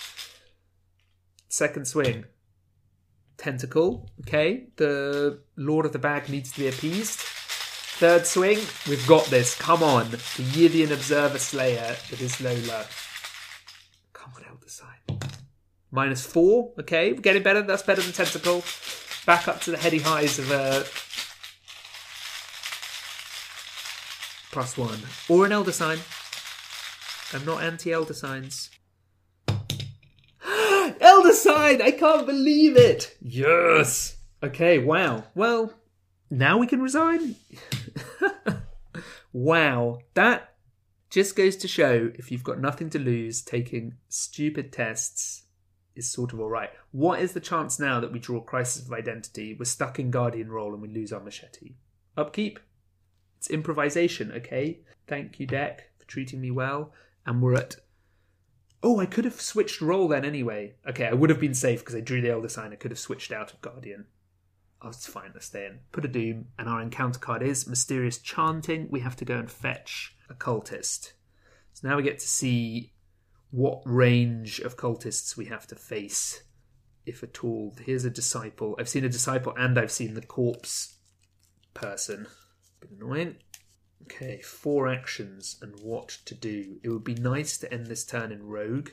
Second swing. Tentacle. Okay. The Lord of the Bag needs to be appeased. Third swing, we've got this. Come on. The Yidian Observer Slayer that is Lola. Come on, Elder Sign. Minus four. Okay, we're getting better. That's better than Tentacle. Back up to the heady highs of a... plus one. Or an Elder Sign. I'm not anti-Elder Signs. Elder Sign! I can't believe it! Yes! Okay, wow. Well, now we can resign? Wow, that just goes to show if you've got nothing to lose, taking stupid tests is sort of alright. What is the chance now that we draw Crisis of Identity, we're stuck in Guardian role and we lose our Machete? Upkeep? It's improvisation, okay? Thank you, deck, for treating me well. And we're at... Oh, I could have switched role then anyway. Okay, I would have been safe because I drew the Elder Sign. I could have switched out of Guardian. Oh, it's fine, let's stay in. Put a Doom, and our encounter card is Mysterious Chanting. We have to go and fetch a cultist. So now we get to see what range of cultists we have to face, if at all. Here's a disciple. I've seen a disciple and I've seen the corpse person. Bit annoying. Okay, four actions and what to do. It would be nice to end this turn in Rogue,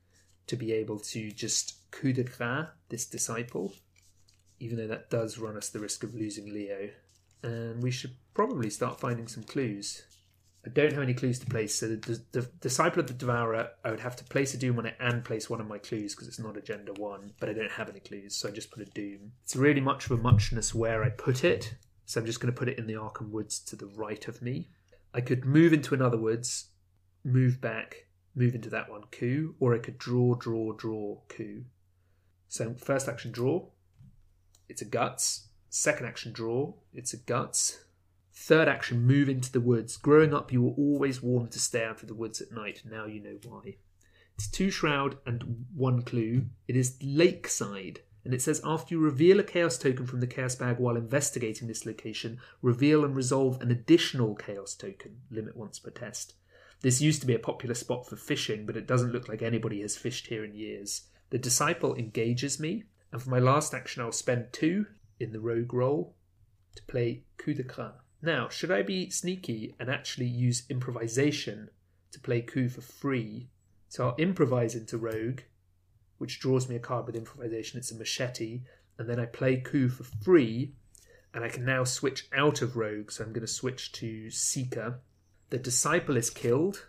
to be able to just coup de grace this disciple, even though that does run us the risk of losing Leo. And we should probably start finding some clues. I don't have any clues to place, so the, the, the Disciple of the Devourer, I would have to place a Doom on it and place one of my clues because it's not Agenda one, but I don't have any clues, so I just put a Doom. It's really much of a muchness where I put it, so I'm just going to put it in the Arkham Woods to the right of me. I could move into another woods, move back, move into that one, coup, or I could draw, draw, draw, coup. So first action, draw. It's a guts. Second action, draw. It's a guts. Third action, move into the woods. Growing up, you were always warned to stay out of the woods at night. Now you know why. It's two shroud and one clue. It is Lakeside. And it says, after you reveal a Chaos token from the Chaos bag while investigating this location, reveal and resolve an additional Chaos token. Limit once per test. This used to be a popular spot for fishing, but it doesn't look like anybody has fished here in years. The Disciple engages me, and for my last action I'll spend two in the Rogue role to play Coup de Grace. Now, should I be sneaky and actually use Improvisation to play Coup for free? So I'll improvise into Rogue, which draws me a card with Improvisation. It's a Machete, and then I play Coup for free, and I can now switch out of Rogue, so I'm going to switch to Seeker. The Disciple is killed,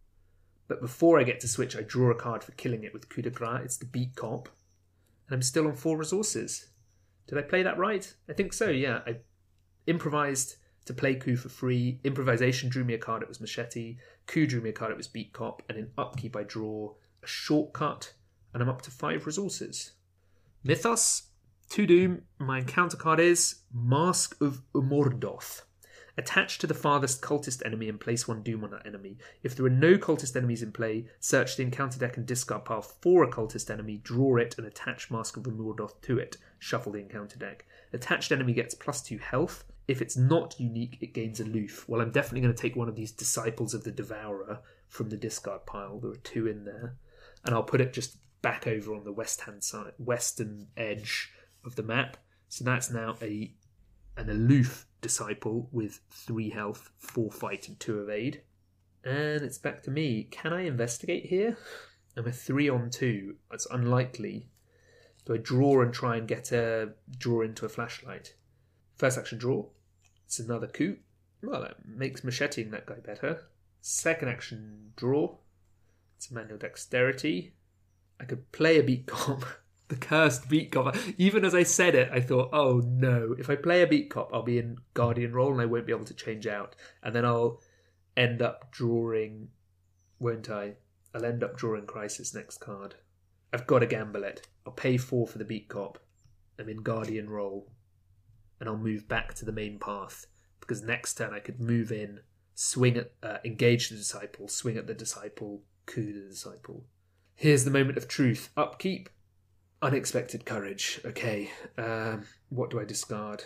but before I get to switch, I draw a card for killing it with Coup de Grace. It's the Beat Cop, and I'm still on four resources. Did I play that right? I think so, yeah. I improvised to play Coup for free. Improvisation drew me a card, it was Machete. Coup drew me a card, it was Beat Cop, and in Upkeep I draw a Shortcut, and I'm up to five resources. Mythos, two Doom. My encounter card is Mask of Umordoth. Attach to the farthest cultist enemy and place one Doom on that enemy. If there are no cultist enemies in play, search the encounter deck and discard pile for a cultist enemy, draw it and attach Mask of Umordoth to it. Shuffle the encounter deck. Attached enemy gets plus two health. If it's not unique, it gains aloof. Well, I'm definitely going to take one of these Disciples of the Devourer from the discard pile. There are two in there. And I'll put it just back over on the west hand side, western edge of the map. So that's now a an aloof Disciple with three health, four fight, and two evade. And it's back to me. Can I investigate here? I'm a three on two. It's unlikely. Do I draw and try and get a draw into a flashlight? First action, draw. It's another coup. Well, that makes macheting that guy better. Second action, draw. It's manual dexterity. I could play a Beat Cop. The cursed Beat Cop. Even as I said it, I thought, oh no, if I play a Beat Cop, I'll be in Guardian role and I won't be able to change out. And then I'll end up drawing, won't I? I'll end up drawing Crisis next card. I've got to gamble it. I'll pay four for the Beat Cop. I'm in Guardian role. And I'll move back to the main path. Because next turn I could move in, swing at, uh, engage the Disciple, swing at the Disciple, coup the Disciple. Here's the moment of truth. Upkeep. Unexpected Courage. Okay. Um, what do I discard?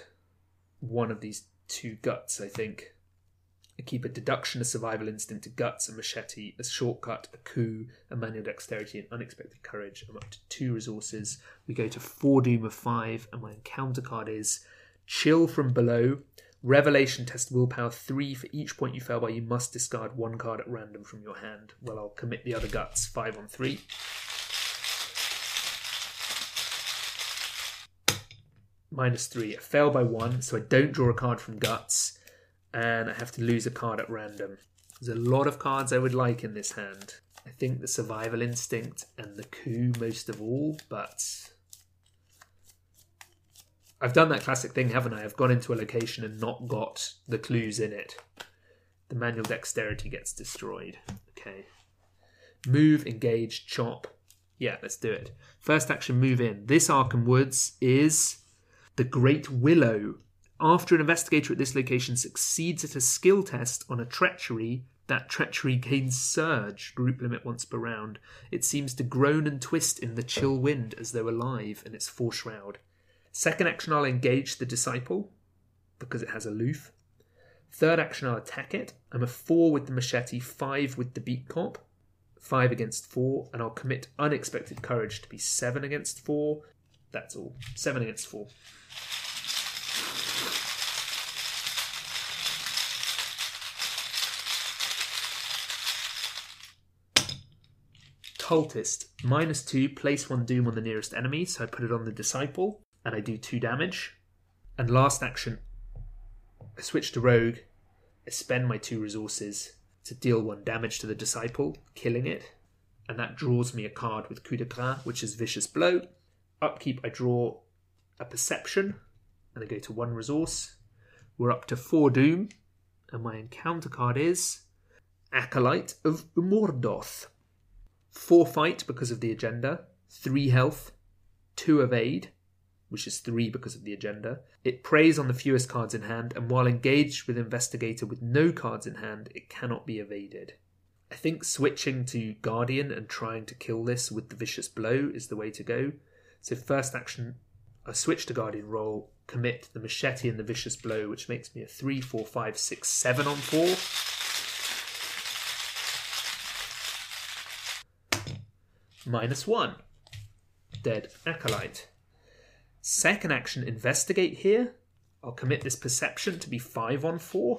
One of these two Guts, I think. I keep a Deduction, a Survival Instinct, a Guts, a Machete, a Shortcut, a Coup, a Manual Dexterity, and Unexpected Courage. I'm up to two resources. We go to four Doom of five, and my encounter card is Chill from Below. Revelation test willpower three. For each point you fail by, you must discard one card at random from your hand. Well, I'll commit the other Guts. Five on three. Minus three. I fail by one, so I don't draw a card from Guts, and I have to lose a card at random. There's a lot of cards I would like in this hand. I think the Survival Instinct and the Coup most of all, but I've done that classic thing, haven't I? I've gone into a location and not got the clues in it. The Manual Dexterity gets destroyed. Okay. Move, engage, chop. Yeah, let's do it. First action, move in. This Arkham Woods is the Great Willow. After an investigator at this location succeeds at a skill test on a treachery, that treachery gains surge, group limit once per round. It seems to groan and twist in the chill wind as though alive in its foreshroud. Second action, I'll engage the disciple, because it has aloof. Third action, I'll attack it. I'm a four with the machete, five with the beat cop. Five against four, and I'll commit unexpected courage to be seven against four. That's all. Seven against four. Cultist. Minus two, place one doom on the nearest enemy, so I put it on the disciple, and I do two damage. And last action, I switch to rogue. I spend my two resources to deal one damage to the disciple, killing it. And that draws me a card with coup de grace, which is Vicious Blow. Upkeep, I draw a perception, and I go to one resource. We're up to four doom, and my encounter card is Acolyte of Mordoth. Four fight because of the agenda, three health, two evade, which is three because of the agenda. It preys on the fewest cards in hand, and while engaged with Investigator with no cards in hand, it cannot be evaded. I think switching to Guardian and trying to kill this with the Vicious Blow is the way to go. So first action, I switch to Guardian roll, commit the Machete and the Vicious Blow, which makes me a three, four, five, six, seven on four. Minus one. Dead Acolyte. Second action, Investigate here. I'll commit this Perception to be five on four.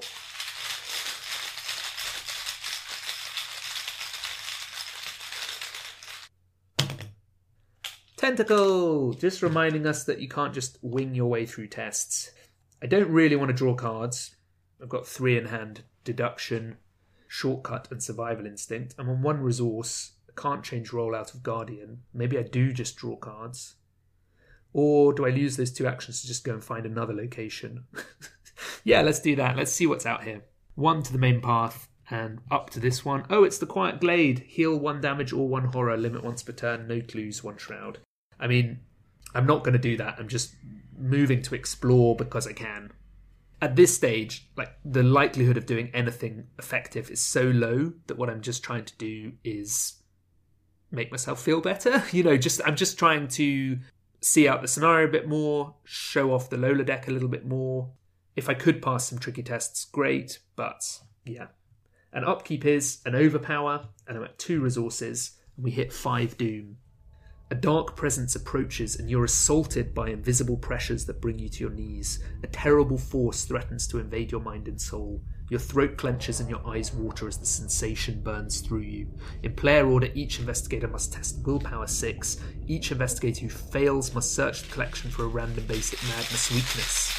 Tentacle! Just reminding us that you can't just wing your way through tests. I don't really want to draw cards. I've got three in hand. Deduction, Shortcut, and Survival Instinct. I'm on one resource. I can't change roll out of Guardian. Maybe I do just draw cards. Or do I use those two actions to just go and find another location? Yeah, let's do that. Let's see what's out here. One to the main path and up to this one. Oh, it's the Quiet Glade. Heal one damage or one horror. Limit once per turn. No clues, one shroud. I mean, I'm not going to do that. I'm just moving to explore because I can. At this stage, like, the likelihood of doing anything effective is so low that what I'm just trying to do is make myself feel better. You know, just I'm just trying to see out the scenario a bit more, show off the Lola deck a little bit more. If I could pass some tricky tests, great, but yeah. And upkeep is an overpower, and I'm at two resources, and we hit five doom. A dark presence approaches, and you're assaulted by invisible pressures that bring you to your knees. A terrible force threatens to invade your mind and soul. Your throat clenches and your eyes water as the sensation burns through you. In player order, each investigator must test willpower six. Each investigator who fails must search the collection for a random basic madness weakness.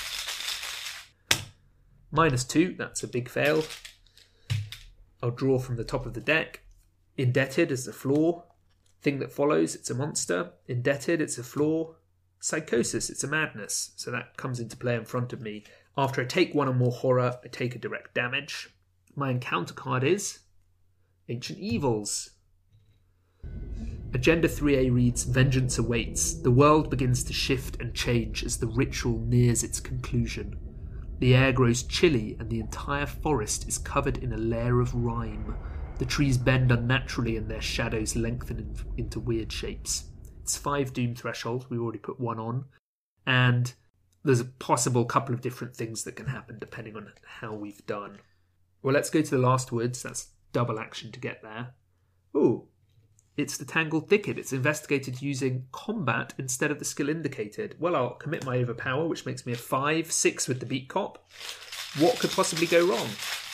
Minus two, that's a big fail. I'll draw from the top of the deck. Indebted is the floor. Thing that follows, it's a monster. Indebted, it's a flaw. Psychosis, it's a madness. So that comes into play in front of me. After I take one or more horror, I take a direct damage. My encounter card is Ancient Evils. Agenda three A reads, Vengeance awaits. The world begins to shift and change as the ritual nears its conclusion. The air grows chilly and the entire forest is covered in a layer of rime. The trees bend unnaturally and their shadows lengthen in, into weird shapes. It's five doom threshold. We already put one on. And there's a possible couple of different things that can happen depending on how we've done. Well, let's go to the last woods. That's double action to get there. Ooh, it's the Tangled Thicket. It's investigated using combat instead of the skill indicated. Well, I'll commit my overpower, which makes me a five, six with the beat cop. What could possibly go wrong?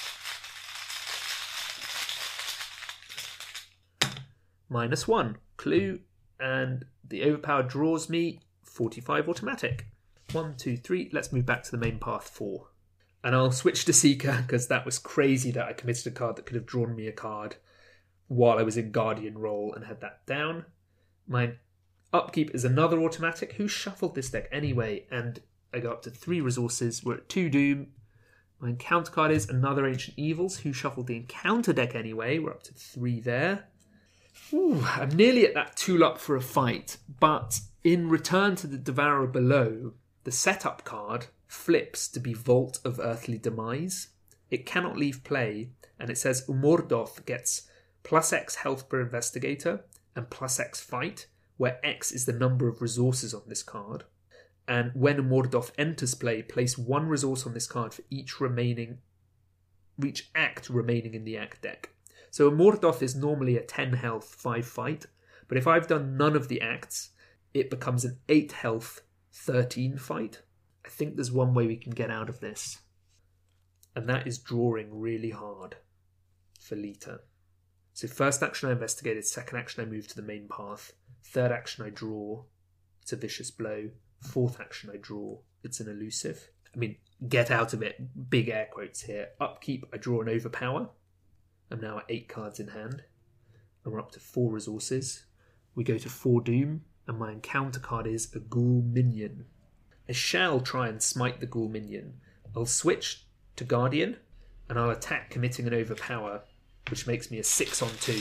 Minus one. Clue. And the overpower draws me forty-five automatic. One, two, three. Let's move back to the main path four. And I'll switch to Seeker because that was crazy that I committed a card that could have drawn me a card while I was in Guardian role and had that down. My upkeep is another automatic. Who shuffled this deck anyway? And I go up to three resources. We're at two doom. My encounter card is another Ancient Evils. Who shuffled the encounter deck anyway? We're up to three there. Ooh, I'm nearly at that tool up for a fight, but in Return to the Devourer Below, The setup card flips to be Vault of Earthly Demise. It cannot leave play, and it says Umordoth gets plus X health per investigator and plus X fight, where X is the number of resources on this card. And when Umordoth enters play, place one resource on this card for each remaining, each act remaining in the act deck. So Umordoth is normally a ten health, five fight, but if I've done none of the acts, it becomes an eight health, thirteen fight. I think there's one way we can get out of this, and that is drawing really hard for Lita. So first action I investigated, second action I move to the main path, third action I draw, it's a vicious blow, fourth action I draw, it's an elusive. I mean, get out of it, big air quotes here. Upkeep, I draw an overpower. I'm now at eight cards in hand, and we're up to four resources. We go to four doom, and my encounter card is a ghoul minion. I shall try and smite the ghoul minion. I'll switch to guardian, and I'll attack committing an overpower, which makes me a six on two.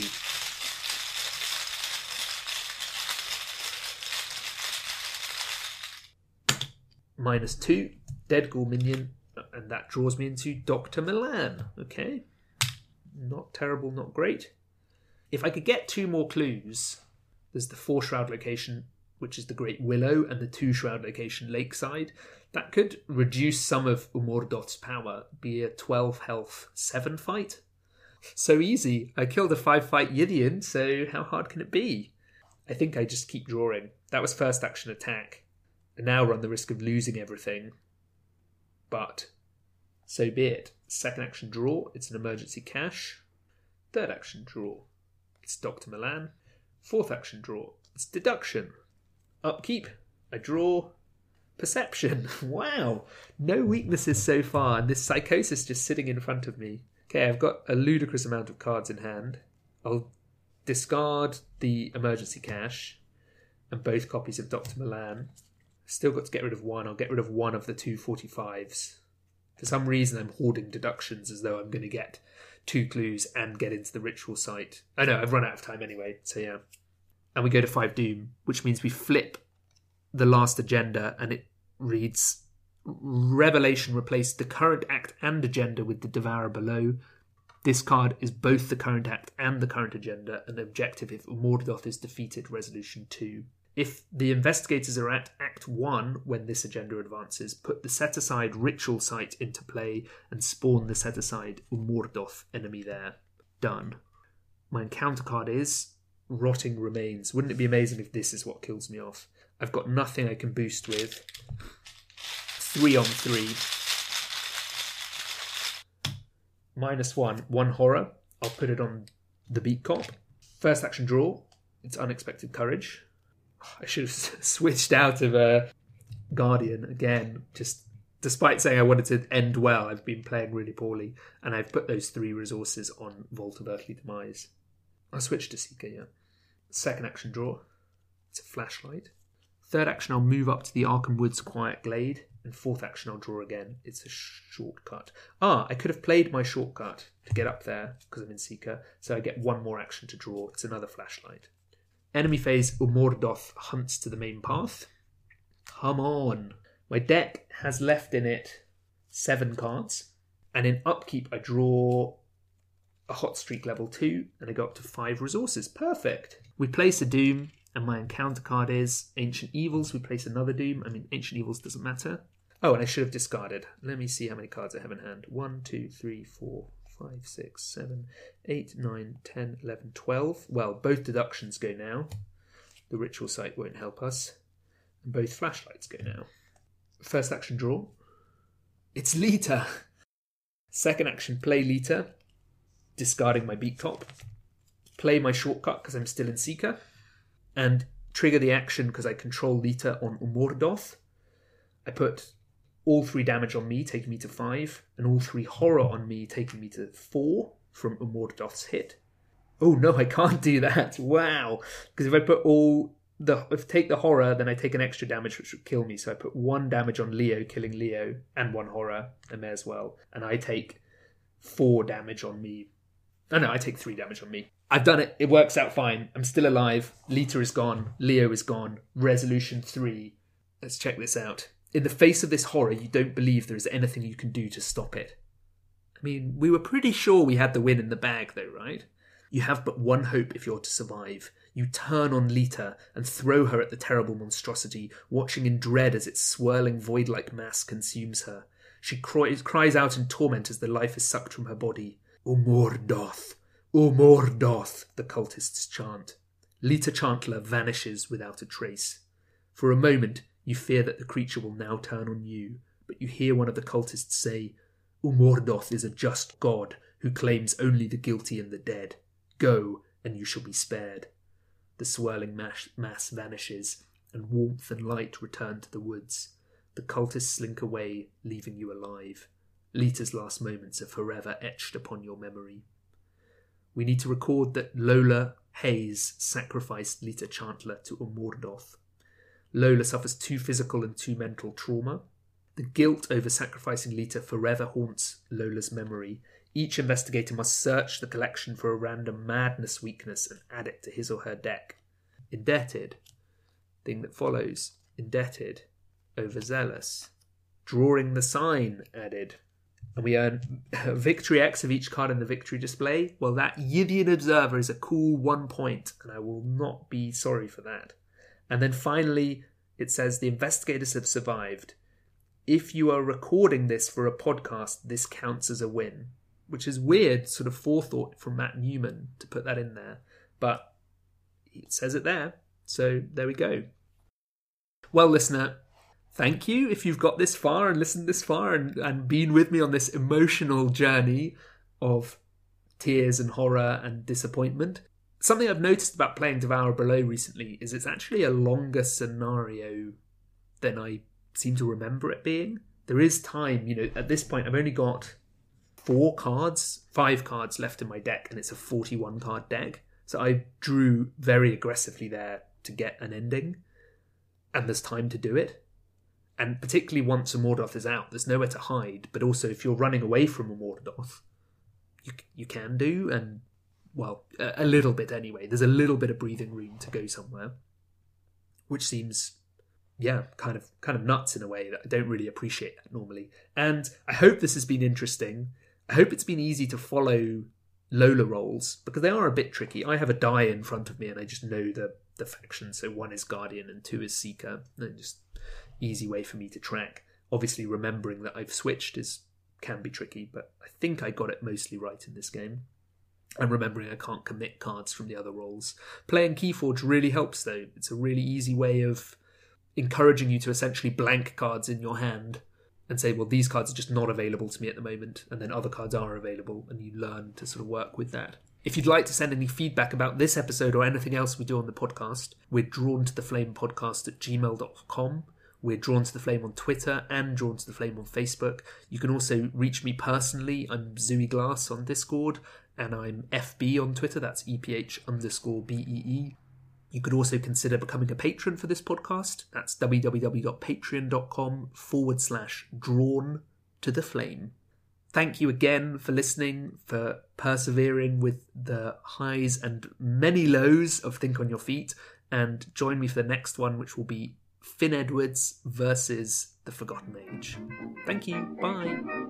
Minus two, dead ghoul minion, and that draws me into Doctor Milan. Okay, not terrible, not great. If I could get two more clues, there's the four shroud location, which is the Great Willow, and the two shroud location Lakeside. That could reduce some of Umordoth's power, be a twelve health, seven fight. So easy. I killed a five fight Yidian, so how hard can it be? I think I just keep drawing. That was first action attack. I now run the risk of losing everything, but so be it. Second action draw, it's an emergency cash. Third action draw, it's Doctor Milan. Fourth action draw, it's deduction. Upkeep, I draw. Perception, wow, no weaknesses so far, and this psychosis just sitting in front of me. Okay, I've got a ludicrous amount of cards in hand. I'll discard the emergency cash and both copies of Doctor Milan. Still got to get rid of one. I'll get rid of one of the two forty-fives. For some reason, I'm hoarding deductions as though I'm going to get two clues and get into the ritual site. I know, I've run out of time anyway, so yeah. And we go to five doom, which means we flip the last agenda, and it reads, Revelation replaced the current act and agenda with the Devourer below. This card is both the current act and the current agenda, and objective if Umordoth is defeated, resolution two. If the investigators are at Act one when this agenda advances, put the set-aside ritual site into play and spawn the set-aside Umordoth enemy there. Done. My encounter card is Rotting Remains. Wouldn't it be amazing if this is what kills me off? I've got nothing I can boost with. Three on three. Minus one. One horror. I'll put it on the beat cop. First action draw. It's Unexpected Courage. I should have switched out of a Guardian again. Just despite saying I wanted to end well, I've been playing really poorly, and I've put those three resources on Vault of Earthly Demise. I'll switch to Seeker, yeah. Second action draw. It's a flashlight. Third action, I'll move up to the Arkham Woods Quiet Glade, and fourth action, I'll draw again. It's a shortcut. Ah, I could have played my shortcut to get up there because I'm in Seeker, so I get one more action to draw. It's another flashlight. Enemy phase, Umordoth hunts to the main path. Come on. My deck has left in it seven cards. And in upkeep, I draw a hot streak level two, and I go up to five resources. Perfect. We place a Doom, and my encounter card is Ancient Evils. We place another Doom. I mean, Ancient Evils doesn't matter. Oh, and I should have discarded. Let me see how many cards I have in hand. One, two, three, four, five, six, seven, eight, nine, ten, eleven, twelve. Well, both deductions go now. The ritual site won't help us. And both flashlights go now. First action draw. It's Lita. Second action, play Lita. Discarding my beat cop. Play my shortcut because I'm still in Seeker. And trigger the action because I control Lita on Umordoth. I put all three damage on me, taking me to five, and all three horror on me, taking me to four from Umordoth's hit. Oh no, I can't do that. Wow. Because if I put all the if I take the horror, then I take an extra damage which would kill me. So I put one damage on Leo, killing Leo, and one horror, I may as well. And I take four damage on me. Oh no, I take three damage on me. I've done it. It works out fine. I'm still alive. Lita is gone. Leo is gone. Resolution three. Let's check this out. In the face of this horror, you don't believe there is anything you can do to stop it. I mean, we were pretty sure we had the win in the bag though, right? You have but one hope if you're to survive. You turn on Lita and throw her at the terrible monstrosity, watching in dread as its swirling void-like mass consumes her. She cries, cries out in torment as the life is sucked from her body. O Mordoth! O Mordoth! The cultists chant. Lita Chantler vanishes without a trace. For a moment, you fear that the creature will now turn on you, but you hear one of the cultists say, O Mordoth is a just god who claims only the guilty and the dead. Go, and you shall be spared. The swirling mass, mass vanishes, and warmth and light return to the woods. The cultists slink away, leaving you alive. Lita's last moments are forever etched upon your memory. We need to record that Lola Hayes sacrificed Lita Chantler to Umordoth. Lola suffers two physical and two mental trauma. The guilt over sacrificing Lita forever haunts Lola's memory. Each investigator must search the collection for a random madness weakness and add it to his or her deck. Indebted. Thing that follows. Indebted. Overzealous. Drawing the sign added. And we earn Victory X of each card in the victory display. Well, that Yithian Observer is a cool one point, and I will not be sorry for that. And then finally, it says the investigators have survived. If you are recording this for a podcast, this counts as a win. Which is weird, sort of forethought from Matt Newman to put that in there. But it says it there. So there we go. Well, listener, thank you if you've got this far and listened this far and, and been with me on this emotional journey of tears and horror and disappointment. Something I've noticed about playing Devour Below recently is it's actually a longer scenario than I seem to remember it being. There is time, you know, at this point I've only got four cards, five cards left in my deck, and it's a forty-one card deck. So I drew very aggressively there to get an ending, and there's time to do it. And particularly once a Mordoth is out, there's nowhere to hide. But also, if you're running away from a Mordoth, you you can do, and well, a, a little bit anyway. There's a little bit of breathing room to go somewhere, which seems, yeah, kind of kind of nuts in a way that I don't really appreciate that normally. And I hope this has been interesting. I hope it's been easy to follow Lola rolls, because they are a bit tricky. I have a die in front of me and I just know the, the factions. So one is Guardian and two is Seeker. And just easy way for me to track. Obviously remembering that I've switched is can be tricky, but I think I got it mostly right in this game. And remembering I can't commit cards from the other rolls. Playing Keyforge really helps though. It's a really easy way of encouraging you to essentially blank cards in your hand and say, well, these cards are just not available to me at the moment, and then other cards are available, and you learn to sort of work with that. If you'd like to send any feedback about this episode or anything else we do on the podcast, we're drawn to the flame podcast at gmail dot com. We're Drawn to the Flame on Twitter and Drawn to the Flame on Facebook. You can also reach me personally. I'm Zooey Glass on Discord, and I'm F B on Twitter. That's E P H underscore B E E. You could also consider becoming a patron for this podcast. That's www.patreon.com forward slash drawn to the flame. Thank you again for listening, for persevering with the highs and many lows of Think on Your Feet. And join me for the next one, which will be Finn Edwards versus the Forgotten Age. Thank you. Bye.